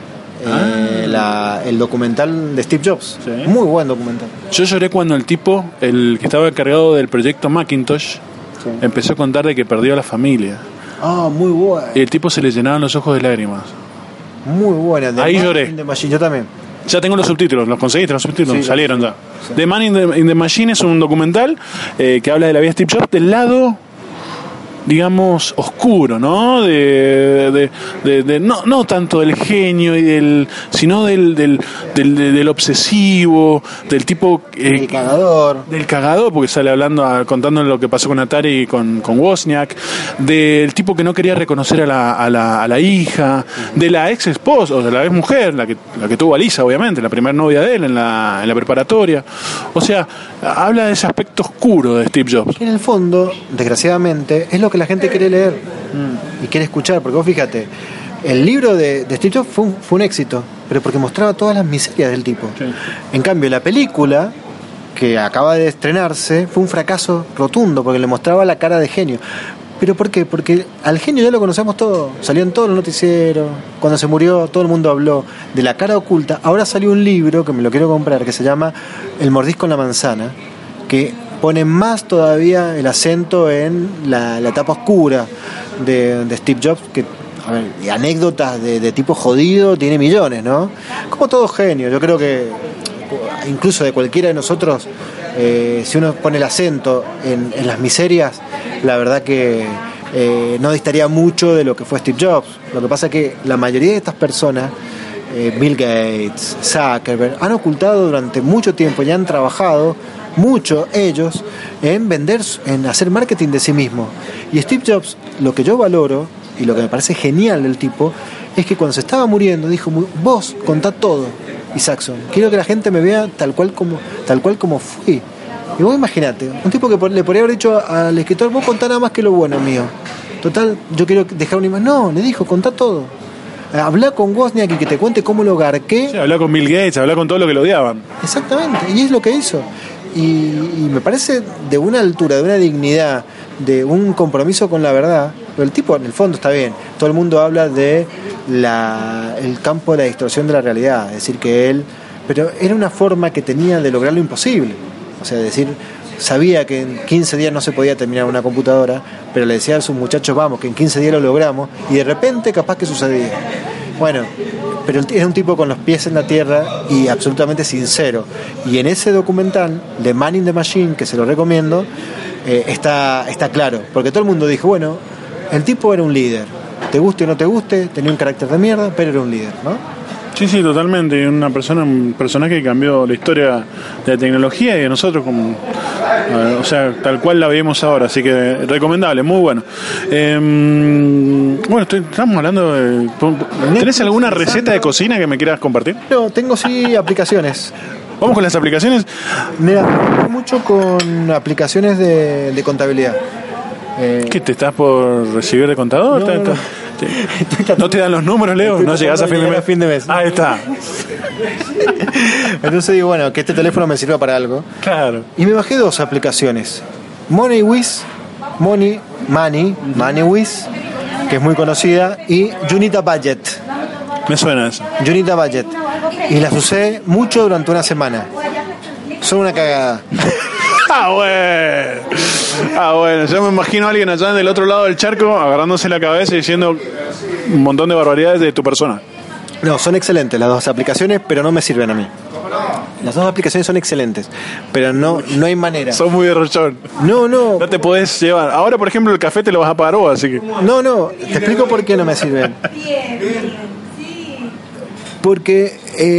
El documental de Steve Jobs. Sí. Muy buen documental. Yo lloré cuando el tipo, el que estaba encargado del proyecto Macintosh, empezó a contar de que perdió a la familia. Muy buena. Y el tipo se le llenaban los ojos de lágrimas. Muy buena. Ahí lloré. In the Machine, yo también. Ya tengo los subtítulos, ¿los conseguiste los subtítulos? Sí, salieron ya. Sí. The Man in the Machine es un documental que habla de la vida de Steve Jobs del lado, digamos, oscuro, ¿no? No tanto del genio sino del obsesivo, del tipo el cagador. Del cagador, porque sale contando lo que pasó con Atari y con Wozniak, del tipo que no quería reconocer a la hija, de la ex esposa, o de la ex mujer, la que tuvo a Lisa, obviamente, la primera novia de él en la preparatoria. O sea, habla de ese aspecto oscuro de Steve Jobs. En el fondo, desgraciadamente, es lo que la gente quiere leer y quiere escuchar, porque vos fíjate, el libro de Steve Jobs fue un éxito, pero porque mostraba todas las miserias del tipo. Sí. En cambio, la película que acaba de estrenarse fue un fracaso rotundo, porque le mostraba la cara de genio. ¿Pero por qué? Porque al genio ya lo conocemos todo, salió en todos los noticieros, cuando se murió todo el mundo habló de la cara oculta. Ahora salió un libro que me lo quiero comprar, que se llama El mordisco en la manzana, que pone más todavía el acento en la etapa oscura de Steve Jobs, que, a ver, y anécdotas de tipo jodido tiene millones, ¿no? Como todo genio, yo creo que incluso de cualquiera de nosotros, si uno pone el acento en las miserias, la verdad que no distaría mucho de lo que fue Steve Jobs. Lo que pasa es que la mayoría de estas personas, Bill Gates, Zuckerberg, han ocultado durante mucho tiempo y han trabajado mucho ellos en hacer marketing de sí mismo. Y Steve Jobs, lo que yo valoro y lo que me parece genial del tipo, es que cuando se estaba muriendo dijo, vos contá todo, Isaacson, quiero que la gente me vea tal cual como fui. Y vos imaginate, un tipo que le podría haber dicho al escritor, vos contá nada más que lo bueno mío. Total, yo quiero dejar una imagen. No, le dijo, contá todo. Habla con Wozniak y que te cuente cómo lo garqué. Sí, habla con Bill Gates, habla con todo lo que lo odiaban. Exactamente, y es lo que hizo. Y me parece de una altura, de una dignidad, de un compromiso con la verdad. Pero el tipo, en el fondo, está bien. Todo el mundo habla de el campo de la distorsión de la realidad. Es decir, que él... Pero era una forma que tenía de lograr lo imposible. O sea, decir, sabía que en 15 días no se podía terminar una computadora, pero le decía a sus muchachos, vamos, que en 15 días lo logramos, y de repente capaz que sucedía. Bueno, pero era un tipo con los pies en la tierra y absolutamente sincero. Y en ese documental, The Man in the Machine, que se lo recomiendo, está claro, porque todo el mundo dijo, bueno, el tipo era un líder. Te guste o no te guste, tenía un carácter de mierda, pero era un líder, ¿no? Sí, totalmente. Un personaje que cambió la historia de la tecnología y de nosotros, como, o sea, tal cual la vemos ahora. Así que recomendable, muy bueno. Bueno, estamos hablando de... ¿Tenés alguna receta de cocina que me quieras compartir? No, tengo sí aplicaciones. ¿Vamos con las aplicaciones? Mira, mucho con aplicaciones de contabilidad. ¿Qué te estás por recibir de contador? No. ¿No te dan los números, Leo? ¿No llegás a fin de mes? Ahí está. Entonces digo, bueno, que este teléfono me sirva para algo. Claro. Y me bajé 2 aplicaciones. MoneyWiz, MoneyWiz, que es muy conocida, y Junita Budget. Me suena eso. Junita Budget. Y las usé mucho durante una semana. Son una cagada. Bueno, yo me imagino a alguien allá del otro lado del charco agarrándose la cabeza y diciendo un montón de barbaridades de tu persona. No, son excelentes las 2 aplicaciones, pero no me sirven a mí. Las 2 aplicaciones son excelentes, pero no hay manera. Son muy derrochón. No te podés llevar. Ahora, por ejemplo, el café te lo vas a pagar vos, así que... No, te explico por qué no me sirven. Porque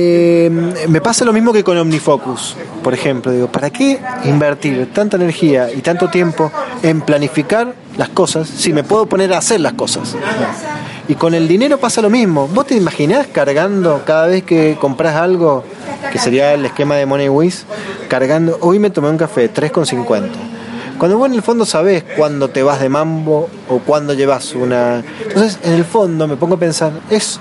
me pasa lo mismo que con OmniFocus, por ejemplo. Digo, ¿para qué invertir tanta energía y tanto tiempo en planificar las cosas si me puedo poner a hacer las cosas? Y con el dinero pasa lo mismo. ¿Vos te imaginás cargando cada vez que compras algo, que sería el esquema de MoneyWiz, cargando, hoy me tomé un café, 3,50? Cuando vos en el fondo sabés cuándo te vas de mambo o cuándo llevas una... Entonces, en el fondo me pongo a pensar,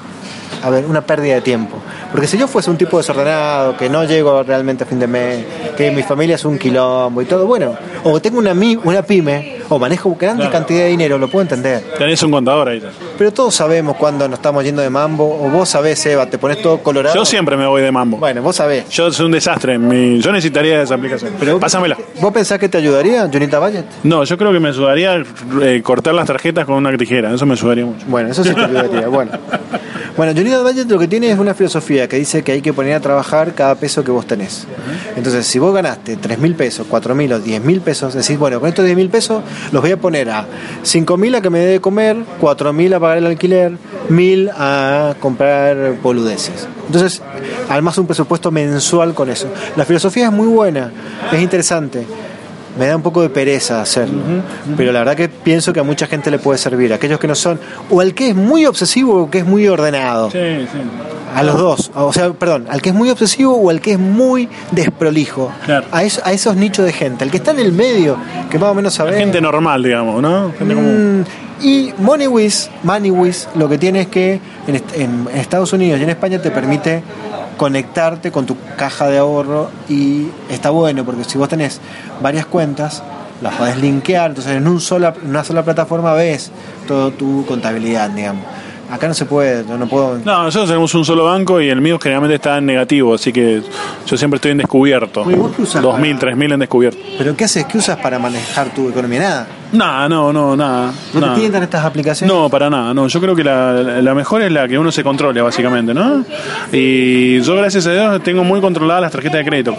una pérdida de tiempo. Porque si yo fuese un tipo desordenado, que no llego realmente a fin de mes, que mi familia es un quilombo y todo, bueno, o tengo una pyme, o manejo grande cantidad de dinero, lo puedo entender. Tenés un contador ahí. Pero todos sabemos cuándo nos estamos yendo de mambo, o vos sabés, Eva, te pones todo colorado. Yo siempre me voy de mambo. Bueno, vos sabés. Yo soy un desastre. Yo necesitaría esa aplicación. Pero pásamela. ¿Vos pensás que te ayudaría, Junita Budget? No, yo creo que me ayudaría cortar las tarjetas con una tijera. Eso me ayudaría mucho. Bueno, eso sí te ayudaría. Bueno, Junita Budget lo que tiene es una filosofía que dice que hay que poner a trabajar cada peso que vos tenés. Entonces, si vos ganaste 3.000 pesos, 4.000 o 10.000 pesos, decís, bueno, con estos 10.000 pesos los voy a poner a 5.000 a que me dé de comer, 4.000 a pagar el alquiler, 1.000 a comprar boludeces. Entonces, armás un presupuesto mensual con eso. La filosofía es muy buena, es interesante. Me da un poco de pereza hacerlo, pero la verdad que pienso que a mucha gente le puede servir, a aquellos que no son, o al que es muy obsesivo o que es muy ordenado. Sí. A los dos, o sea, perdón, al que es muy obsesivo o al que es muy desprolijo. Claro. A esos nichos de gente, el que está en el medio, que más o menos sabe. Gente normal, digamos, ¿no? Gente común. Y MoneyWiz lo que tiene es que en Estados Unidos y en España te permite conectarte con tu caja de ahorro, y está bueno porque si vos tenés varias cuentas las podés linkear, entonces en una sola plataforma ves toda tu contabilidad, digamos. Acá no se puede, yo no puedo. No, nosotros tenemos un solo banco y el mío generalmente está en negativo, así que yo siempre estoy en descubierto. 2.000, 3.000 en descubierto. ¿Pero qué haces? ¿Qué usas para manejar tu economía? Nada. No, nada. ¿No te tientan estas aplicaciones? No, para nada. No, yo creo que la mejor es la que uno se controle, básicamente, ¿no? Y yo, gracias a Dios, tengo muy controladas las tarjetas de crédito.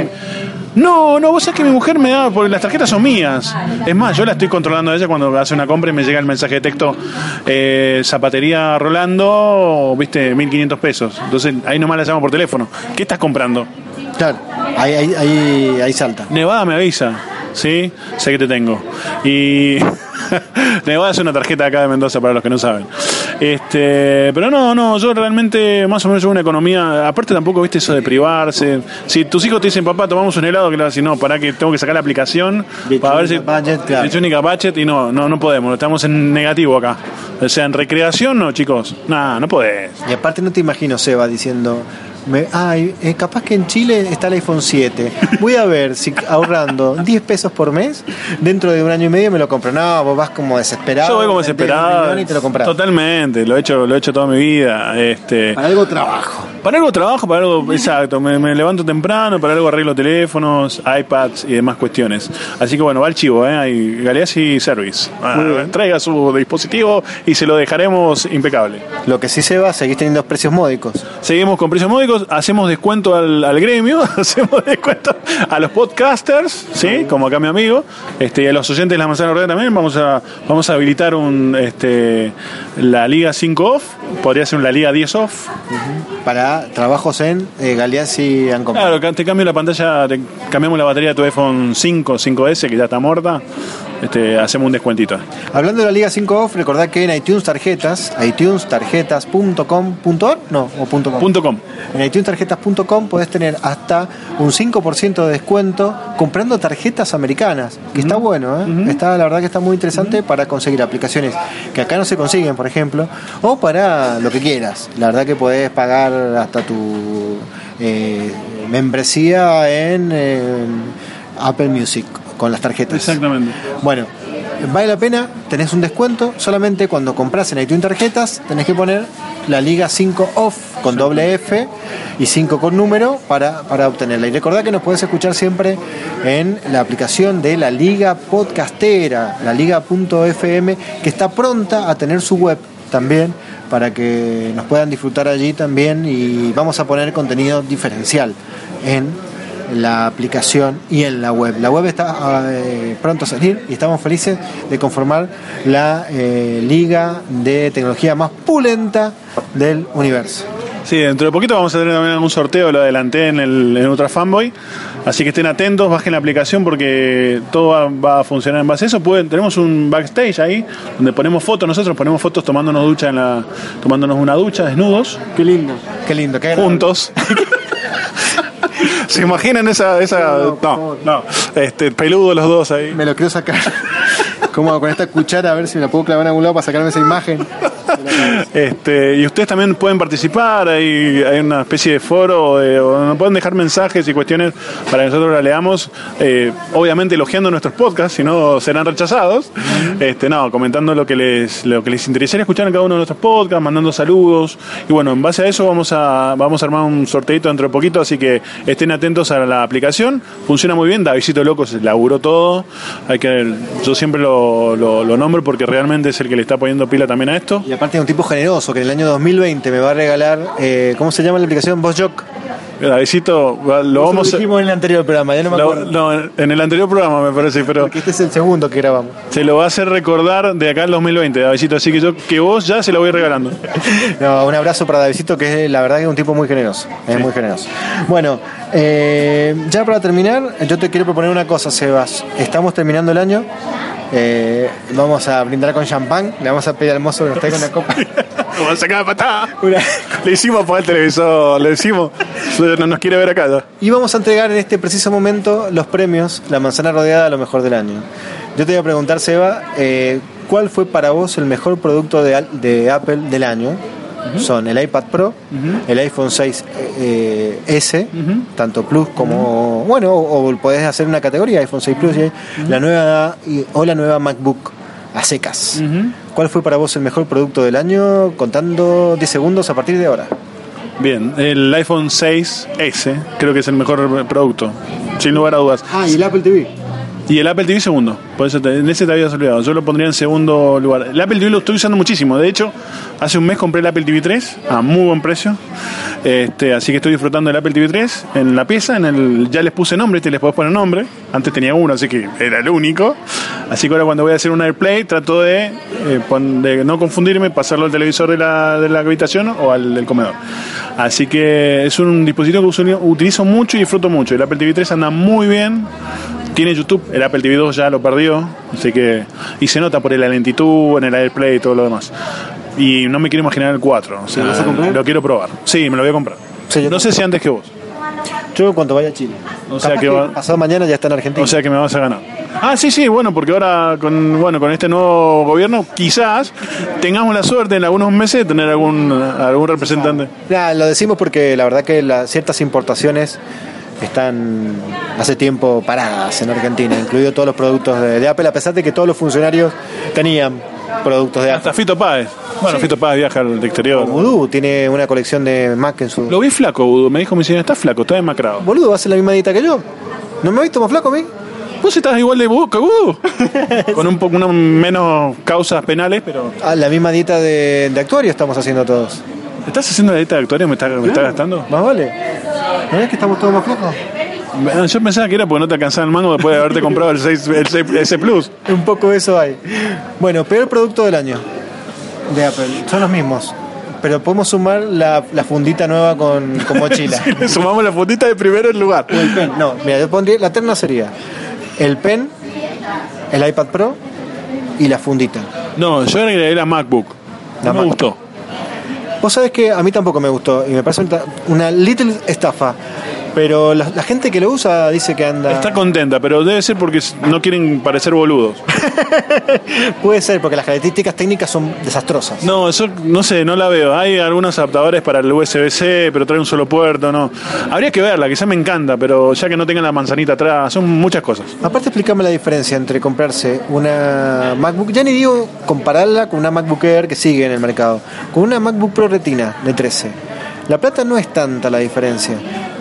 No, vos sabés que mi mujer me da, porque las tarjetas son mías. Es más, yo la estoy controlando a ella cuando hace una compra y me llega el mensaje de texto, zapatería Rolando, viste, 1.500 pesos. Entonces ahí nomás la llamo por teléfono. ¿Qué estás comprando? Claro, ahí salta. Nevada me avisa, ¿sí? Sé que te tengo. Y Le voy a hacer una tarjeta acá de Mendoza para los que no saben. Pero no, yo realmente más o menos llevo una economía. Aparte tampoco, viste, eso de privarse. Si tus hijos te dicen, papá, tomamos un helado, que le vas a decir, no, para que tengo que sacar la aplicación para ver si budget, claro. es única budget, y no podemos, estamos en negativo acá. O sea, en recreación no, chicos. No podés. Y aparte no te imagino Seba diciendo, capaz que en Chile está el iPhone 7. Voy a ver si ahorrando 10 pesos por mes, dentro de un año y medio me lo compro. No, vos vas como desesperado. Yo voy como desesperado. Y te lo compras. Totalmente, lo he hecho toda mi vida. Para algo trabajo. Para algo, exacto. Me levanto temprano, para algo arreglo teléfonos, iPads y demás cuestiones. Así que bueno, va el chivo, hay Galeazzi Service. Traiga su dispositivo y se lo dejaremos impecable. Lo que sí, Seba, seguís teniendo precios módicos. Seguimos con precios módicos, hacemos descuento al gremio, hacemos descuento a los podcasters, ¿sí? Como acá mi amigo, y a los oyentes de la Manzana Rodea también. Vamos a habilitar la Liga 5 Off, podría ser la Liga 10 Off. Para trabajos en Galeazzi & Company. Claro, te cambio la pantalla, te cambiamos la batería de tu iPhone 5, 5S, que ya está muerta. Hacemos un descuentito. Hablando de la Liga 5 Off, recordad que en iTunes tarjetas.com.ar o .com. En iTunes-tarjetas.com podés tener hasta un 5% de descuento comprando tarjetas americanas, que está bueno, la verdad que está muy interesante para conseguir aplicaciones que acá no se consiguen, por ejemplo, o para lo que quieras. La verdad que podés pagar hasta tu membresía en Apple Music con las tarjetas. Exactamente. Bueno, vale la pena, tenés un descuento. Solamente cuando compras en iTunes Tarjetas tenés que poner la Liga 5 Off con doble F y 5 con número para obtenerla. Y recordá que nos podés escuchar siempre en la aplicación de la Liga Podcastera, la Liga.fm, que está pronta a tener su web también, para que nos puedan disfrutar allí también, y vamos a poner contenido diferencial en la aplicación y en la web. La web está pronto a salir y estamos felices de conformar la liga de tecnología más pulenta del universo. Sí, dentro de poquito vamos a tener también un sorteo, lo adelanté en Ultra Fanboy, así que estén atentos, bajen la aplicación porque todo va a funcionar en base a eso. Tenemos un backstage ahí donde ponemos fotos, tomándonos una ducha desnudos. Qué lindo, qué juntos. ¿Se imaginan esa? No, peludo los dos ahí. Me lo quiero sacar. Como con esta cuchara, a ver si me la puedo clavar en algún lado para sacarme esa imagen. Y ustedes también pueden participar, hay una especie de foro o nos pueden dejar mensajes y cuestiones para que nosotros la leamos, obviamente elogiando nuestros podcasts, si no serán rechazados. Comentando lo que les interesaría escuchar en cada uno de nuestros podcasts, mandando saludos, y bueno, en base a eso vamos a armar un sorteito dentro de poquito, así que estén atentos a la aplicación. Funciona muy bien, Davidcito Loco se laburó todo, yo siempre lo nombro porque realmente es el que le está poniendo pila también a esto. Y aparte es un tipo generoso que en el año 2020 me va a regalar, ¿cómo se llama la aplicación? VozJock. Davidcito, lo vamos a... dijimos en el anterior programa, ya no me acuerdo. No, en el anterior programa me parece, pero... Porque este es el segundo que grabamos. Se lo va a hacer recordar de acá al 2020, Davidcito, así que vos ya se lo voy regalando. No, un abrazo para Davidcito, que es la verdad que es un tipo muy generoso. Es muy generoso. Bueno, ya para terminar, yo te quiero proponer una cosa, Sebas. Estamos terminando el año. Vamos a brindar con champán. Le vamos a pedir al mozo que nos traiga una copa. Vamos a sacar la patada. Le hicimos apagar el televisor, le decimos. No nos quiere ver acá ya. Y vamos a entregar en este preciso momento los premios La Manzana Rodeada a lo mejor del año. Yo te voy a preguntar, Seba, ¿cuál fue para vos el mejor producto de Apple del año? Son el iPad Pro, el iPhone 6S, tanto Plus como... Bueno, o podés hacer una categoría, iPhone 6 Plus, la nueva MacBook a secas. ¿Cuál fue para vos el mejor producto del año? Contando 10 segundos a partir de ahora. Bien, el iPhone 6S creo que es el mejor producto, sin lugar a dudas. Y el Apple TV. Y el Apple TV segundo, por eso en ese te habías olvidado. Yo lo pondría en segundo lugar. El Apple TV lo estoy usando muchísimo. De hecho, hace un mes compré el Apple TV 3 a muy buen precio. Así que estoy disfrutando del Apple TV 3 en la pieza. Ya les puse nombre, les podés poner nombre. Antes tenía uno, así que era el único. Así que ahora cuando voy a hacer un AirPlay trato de no confundirme, pasarlo al televisor de la habitación o al del comedor. Así que es un dispositivo que utilizo mucho y disfruto mucho. El Apple TV 3 anda muy bien. tiene YouTube, el Apple TV 2 ya lo perdió, así que, y se nota por la lentitud en el AirPlay y todo lo demás. Y no me quiero imaginar el 4, o sea, ¿Lo vas a comprar? Lo quiero probar. Sí, me lo voy a comprar. Sí, yo no sé si antes que vos. Yo cuando vaya a Chile. O sea Capaz que pasado mañana ya está en Argentina. O sea que me vas a ganar. Ah, sí, bueno, porque ahora con este nuevo gobierno quizás tengamos la suerte en algunos meses de tener algún representante. Ya, lo decimos porque la verdad que ciertas importaciones están hace tiempo paradas en Argentina, incluido todos los productos de Apple, a pesar de que todos los funcionarios tenían productos de Hasta Apple. Fito Páez. Bueno, sí. Fito Páez viaja al exterior. Vudú tiene una colección de Mac en su... Lo vi flaco, Vudú. Me dijo mi señora, está flaco, está demacrado. Boludo, hace la misma dieta que yo. ¿No me has visto más flaco a mí? Vos estás igual de Vudú que Vudú. Con un poco menos causas penales, pero... La misma dieta de actuario estamos haciendo todos. ¿Estás haciendo la dieta de actuario? ¿Me está gastando? Más vale. ¿No ves que estamos todos más flacos? Yo pensaba que era porque no te alcanzaba el mango después de haberte comprado el 6 Plus. Un poco de eso hay. Bueno, peor producto del año de Apple. Son los mismos. Pero podemos sumar la fundita nueva con mochila. Si le sumamos la fundita de primero en lugar. O el pen. No, mira, yo pondría, la terna sería el pen, el iPad Pro y la fundita. No, yo agregué la MacBook. No me gustó. Vos sabés que a mí tampoco me gustó y me parece una little estafa. Pero la gente que lo usa dice que anda... Está contenta, pero debe ser porque no quieren parecer boludos. Puede ser, porque las características técnicas son desastrosas. No, eso no sé, no la veo. Hay algunos adaptadores para el USB-C, pero trae un solo puerto, no. Habría que verla, quizás me encanta, pero ya que no tengan la manzanita atrás, son muchas cosas. Aparte, explícame la diferencia entre comprarse una MacBook, ya ni digo compararla con una MacBook Air que sigue en el mercado, con una MacBook Pro Retina de 13. La plata no es tanta la diferencia.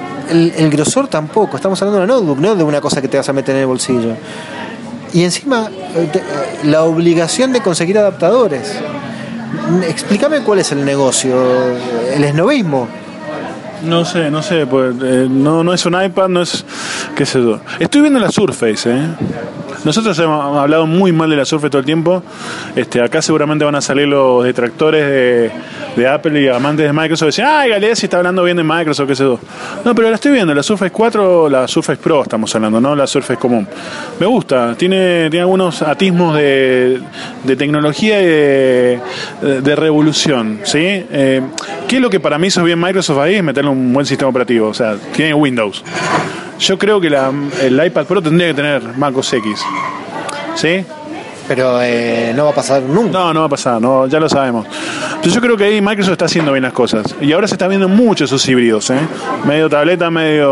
El grosor tampoco, estamos hablando de una notebook, no de una cosa que te vas a meter en el bolsillo. Y encima, la obligación de conseguir adaptadores. Explícame cuál es el negocio, el esnovismo. No sé, pues, no es un iPad, no es, qué sé yo. Estoy viendo la Surface, Nosotros hemos hablado muy mal de la Surface todo el tiempo. Acá seguramente van a salir los detractores de Apple y amantes de Microsoft. Dicen, ay, Galeazzi está hablando bien de Microsoft, qué sé yo. No, pero la estoy viendo, la Surface 4, la Surface Pro estamos hablando, no la Surface común. Me gusta, tiene algunos atismos de tecnología y de revolución, ¿sí? ¿Qué es lo que para mí hizo bien Microsoft ahí? Es meterle un buen sistema operativo, o sea, tiene Windows. Yo creo que el iPad Pro tendría que tener Mac OS X, ¿sí? Pero no va a pasar nunca. No va a pasar, ya lo sabemos. Pero yo creo que ahí Microsoft está haciendo bien las cosas. Y ahora se está viendo muchos esos híbridos, medio tableta, media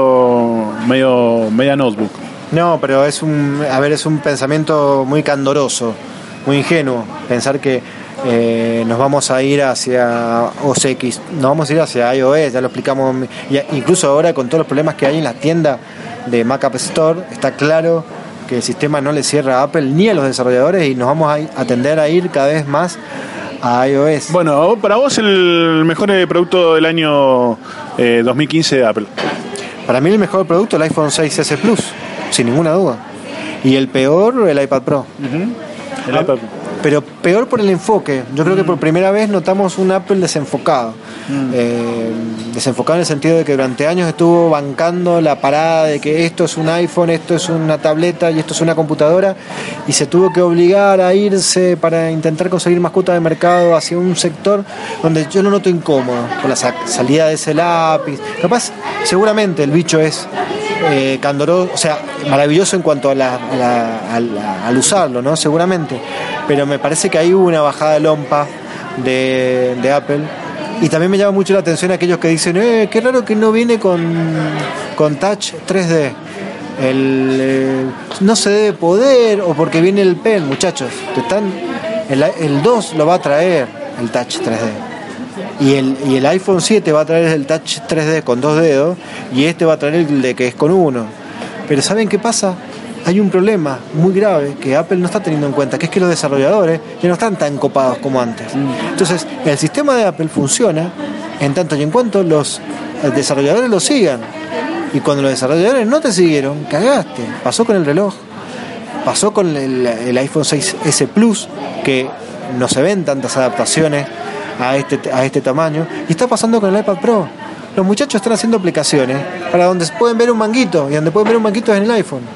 notebook. No, pero es un pensamiento muy candoroso, muy ingenuo, pensar que nos vamos a ir hacia OS X, nos vamos a ir hacia iOS, ya lo explicamos, incluso ahora con todos los problemas que hay en la tienda de Mac App Store, está claro que el sistema no le cierra a Apple ni a los desarrolladores y nos vamos a tender a ir cada vez más a iOS. Bueno, para vos el mejor producto del año 2015 de Apple. Para mí el mejor producto el iPhone 6S Plus, sin ninguna duda. Y el peor el iPad Pro. El iPad Pro. Pero peor por el enfoque. Yo creo que por primera vez notamos un Apple desenfocado. Desenfocado en el sentido de que durante años estuvo bancando la parada de que esto es un iPhone, esto es una tableta y esto es una computadora, y se tuvo que obligar a irse para intentar conseguir más cuota de mercado hacia un sector donde yo lo noto incómodo con la salida de ese lápiz. Capaz, seguramente el bicho es candoroso, o sea, maravilloso en cuanto al usarlo, ¿no? Seguramente. Pero me parece que ahí hubo una bajada de lompa de Apple. Y también me llama mucho la atención aquellos que dicen, qué raro que no viene con Touch 3D. No se debe poder, o porque viene el pen, muchachos. El 2 lo va a traer, el Touch 3D. Y el iPhone 7 va a traer el Touch 3D con 2 dedos, y este va a traer el de que es con 1. Pero ¿saben qué pasa? Hay un problema muy grave que Apple no está teniendo en cuenta, que es que los desarrolladores ya no están tan copados como antes. Entonces, el sistema de Apple funciona en tanto y en cuanto los desarrolladores lo sigan. Y cuando los desarrolladores no te siguieron, cagaste. Pasó con el reloj, pasó con el iPhone 6S Plus, que no se ven tantas adaptaciones a este tamaño, y está pasando con el iPad Pro. Los muchachos están haciendo aplicaciones para donde pueden ver un manguito, y donde pueden ver un manguito es en el iPhone.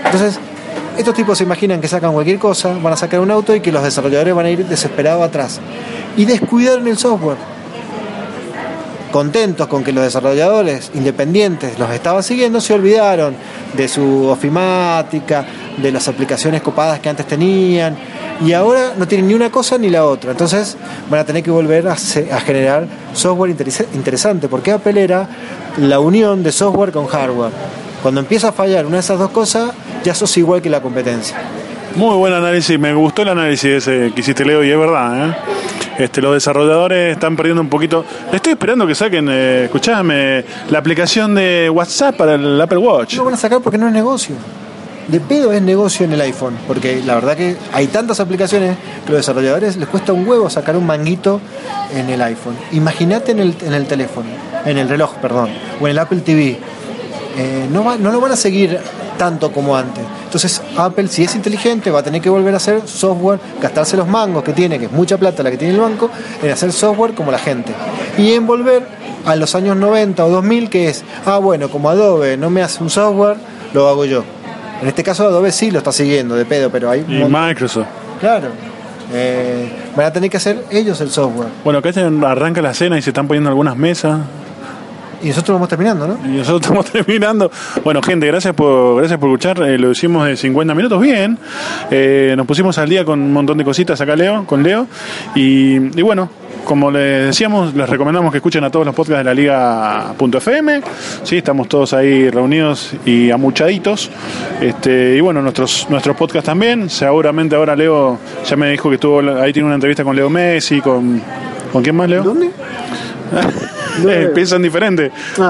Entonces, estos tipos se imaginan que sacan cualquier cosa, van a sacar un auto y que los desarrolladores van a ir desesperados atrás. Y descuidaron el software. Contentos con que los desarrolladores independientes los estaban siguiendo, se olvidaron de su ofimática, de las aplicaciones copadas que antes tenían, y ahora no tienen ni una cosa ni la otra. Entonces van a tener que volver a generar software interesante, porque Apple era la unión de software con hardware. Cuando empieza a fallar una de esas dos cosas, ya sos igual que la competencia. Muy buen análisis, me gustó el análisis ese que hiciste, Leo, y es verdad, ¿eh? Los desarrolladores están perdiendo un poquito. Estoy esperando que saquen, escuchame, la aplicación de WhatsApp para el Apple Watch. No lo van a sacar porque no es negocio. De pedo es negocio en el iPhone, porque la verdad que hay tantas aplicaciones que a los desarrolladores les cuesta un huevo sacar un manguito en el iPhone. Imagínate en el teléfono, en el reloj, perdón, o en el Apple TV. No lo van a seguir tanto como antes. Entonces Apple, si es inteligente, va a tener que volver a hacer software, gastarse los mangos que tiene, que es mucha plata la que tiene el banco, en hacer software como la gente, y en volver a los años 90 o 2000, que es, bueno, como Adobe no me hace un software, lo hago yo. En este caso Adobe sí lo está siguiendo de pedo, pero hay y Microsoft, claro, van a tener que hacer ellos el software. Bueno, acá arranca la cena y se están poniendo algunas mesas. Y nosotros vamos terminando, ¿no? Y nosotros estamos terminando. Bueno, gente, gracias por escuchar. Lo hicimos de 50 minutos, bien. Nos pusimos al día con un montón de cositas acá, con Leo. Y bueno, como les decíamos, les recomendamos que escuchen a todos los podcasts de la Liga.fm. Sí, estamos todos ahí reunidos y amuchaditos. Y bueno, nuestros podcasts también. Seguramente ahora Leo ya me dijo que ahí tiene una entrevista con Leo Messi, ¿con quién más, Leo? ¿Dónde? Piensan diferente.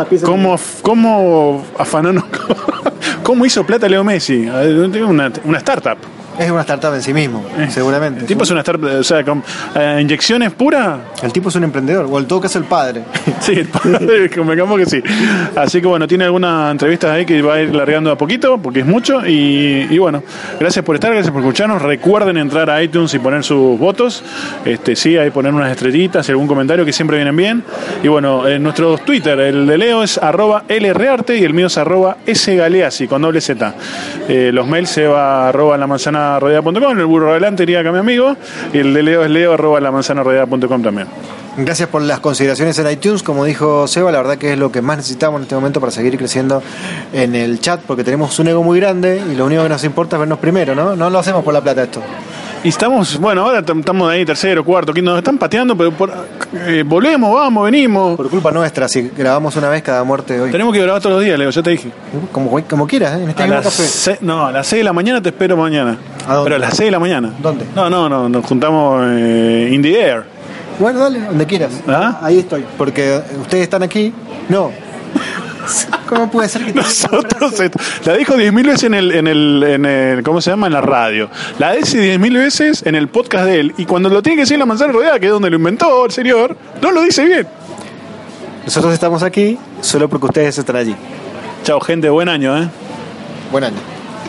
¿Cómo afanó? ¿Cómo hizo plata Leo Messi? Una startup. Es una startup en sí mismo, seguramente. El tipo es una startup, o sea, con inyecciones puras. El tipo es un emprendedor, o el todo que es el padre. Sí, el padre, convengamos que sí. Así que bueno, tiene algunas entrevistas ahí que va a ir largando a poquito, porque es mucho. Y bueno, gracias por estar, gracias por escucharnos. Recuerden entrar a iTunes y poner sus votos. Sí, ahí poner unas estrellitas y algún comentario que siempre vienen bien. Y bueno, en nuestro Twitter, el de Leo es @LRarte y el mío es @sgaleasi con doble Z. Los mails se va @lamanzanarodeada.com, el burro adelante iría acá mi amigo, y el de Leo es leo@lamanzanarodeada.com también. Gracias por las consideraciones en iTunes, como dijo Seba, la verdad que es lo que más necesitamos en este momento para seguir creciendo en el chat, porque tenemos un ego muy grande y lo único que nos importa es vernos primero, ¿no? No lo hacemos por la plata esto. Y estamos, bueno, ahora estamos ahí, tercero, cuarto, quinto, nos están pateando, pero volvemos, vamos, venimos. Por culpa nuestra, si grabamos una vez cada muerte hoy. Tenemos que grabar todos los días, Leo, ya te dije. Como quieras, en este mismo café. A las 6 de la mañana te espero mañana. ¿A dónde? Pero a las 6 de la mañana. ¿Dónde? No, nos juntamos in the air. Bueno, dale, donde quieras. ¿Ah? Ahí estoy, porque ustedes están aquí. No. ¿Cómo puede ser que nosotros la dijo 10.000 veces en el ¿cómo se llama? En la radio. La dice 10.000 veces en el podcast de él, y cuando lo tiene que decir en La Manzana Rodeada, que es donde lo inventó el señor, no lo dice bien. Nosotros estamos aquí solo porque ustedes están allí. Chao, gente, buen año, Buen año.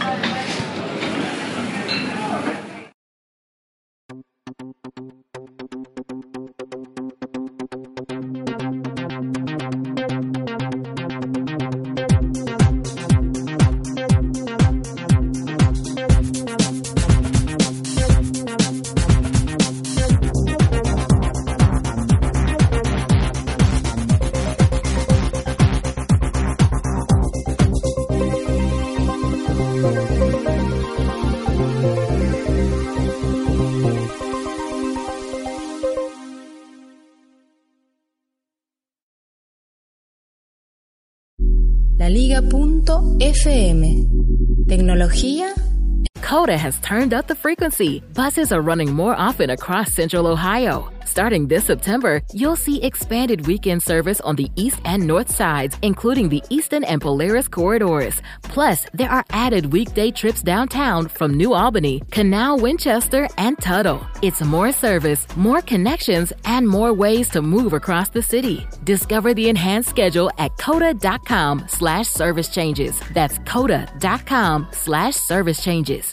La Liga.fm. Tecnología. Coda has turned up the frequency. Buses are running more often across Central Ohio. Starting this September, you'll see expanded weekend service on the east and north sides, including the Easton and Polaris corridors. Plus, there are added weekday trips downtown from New Albany, Canal, Winchester, and Tuttle. It's more service, more connections, and more ways to move across the city. Discover the enhanced schedule at coda.com/service changes. That's coda.com/service changes.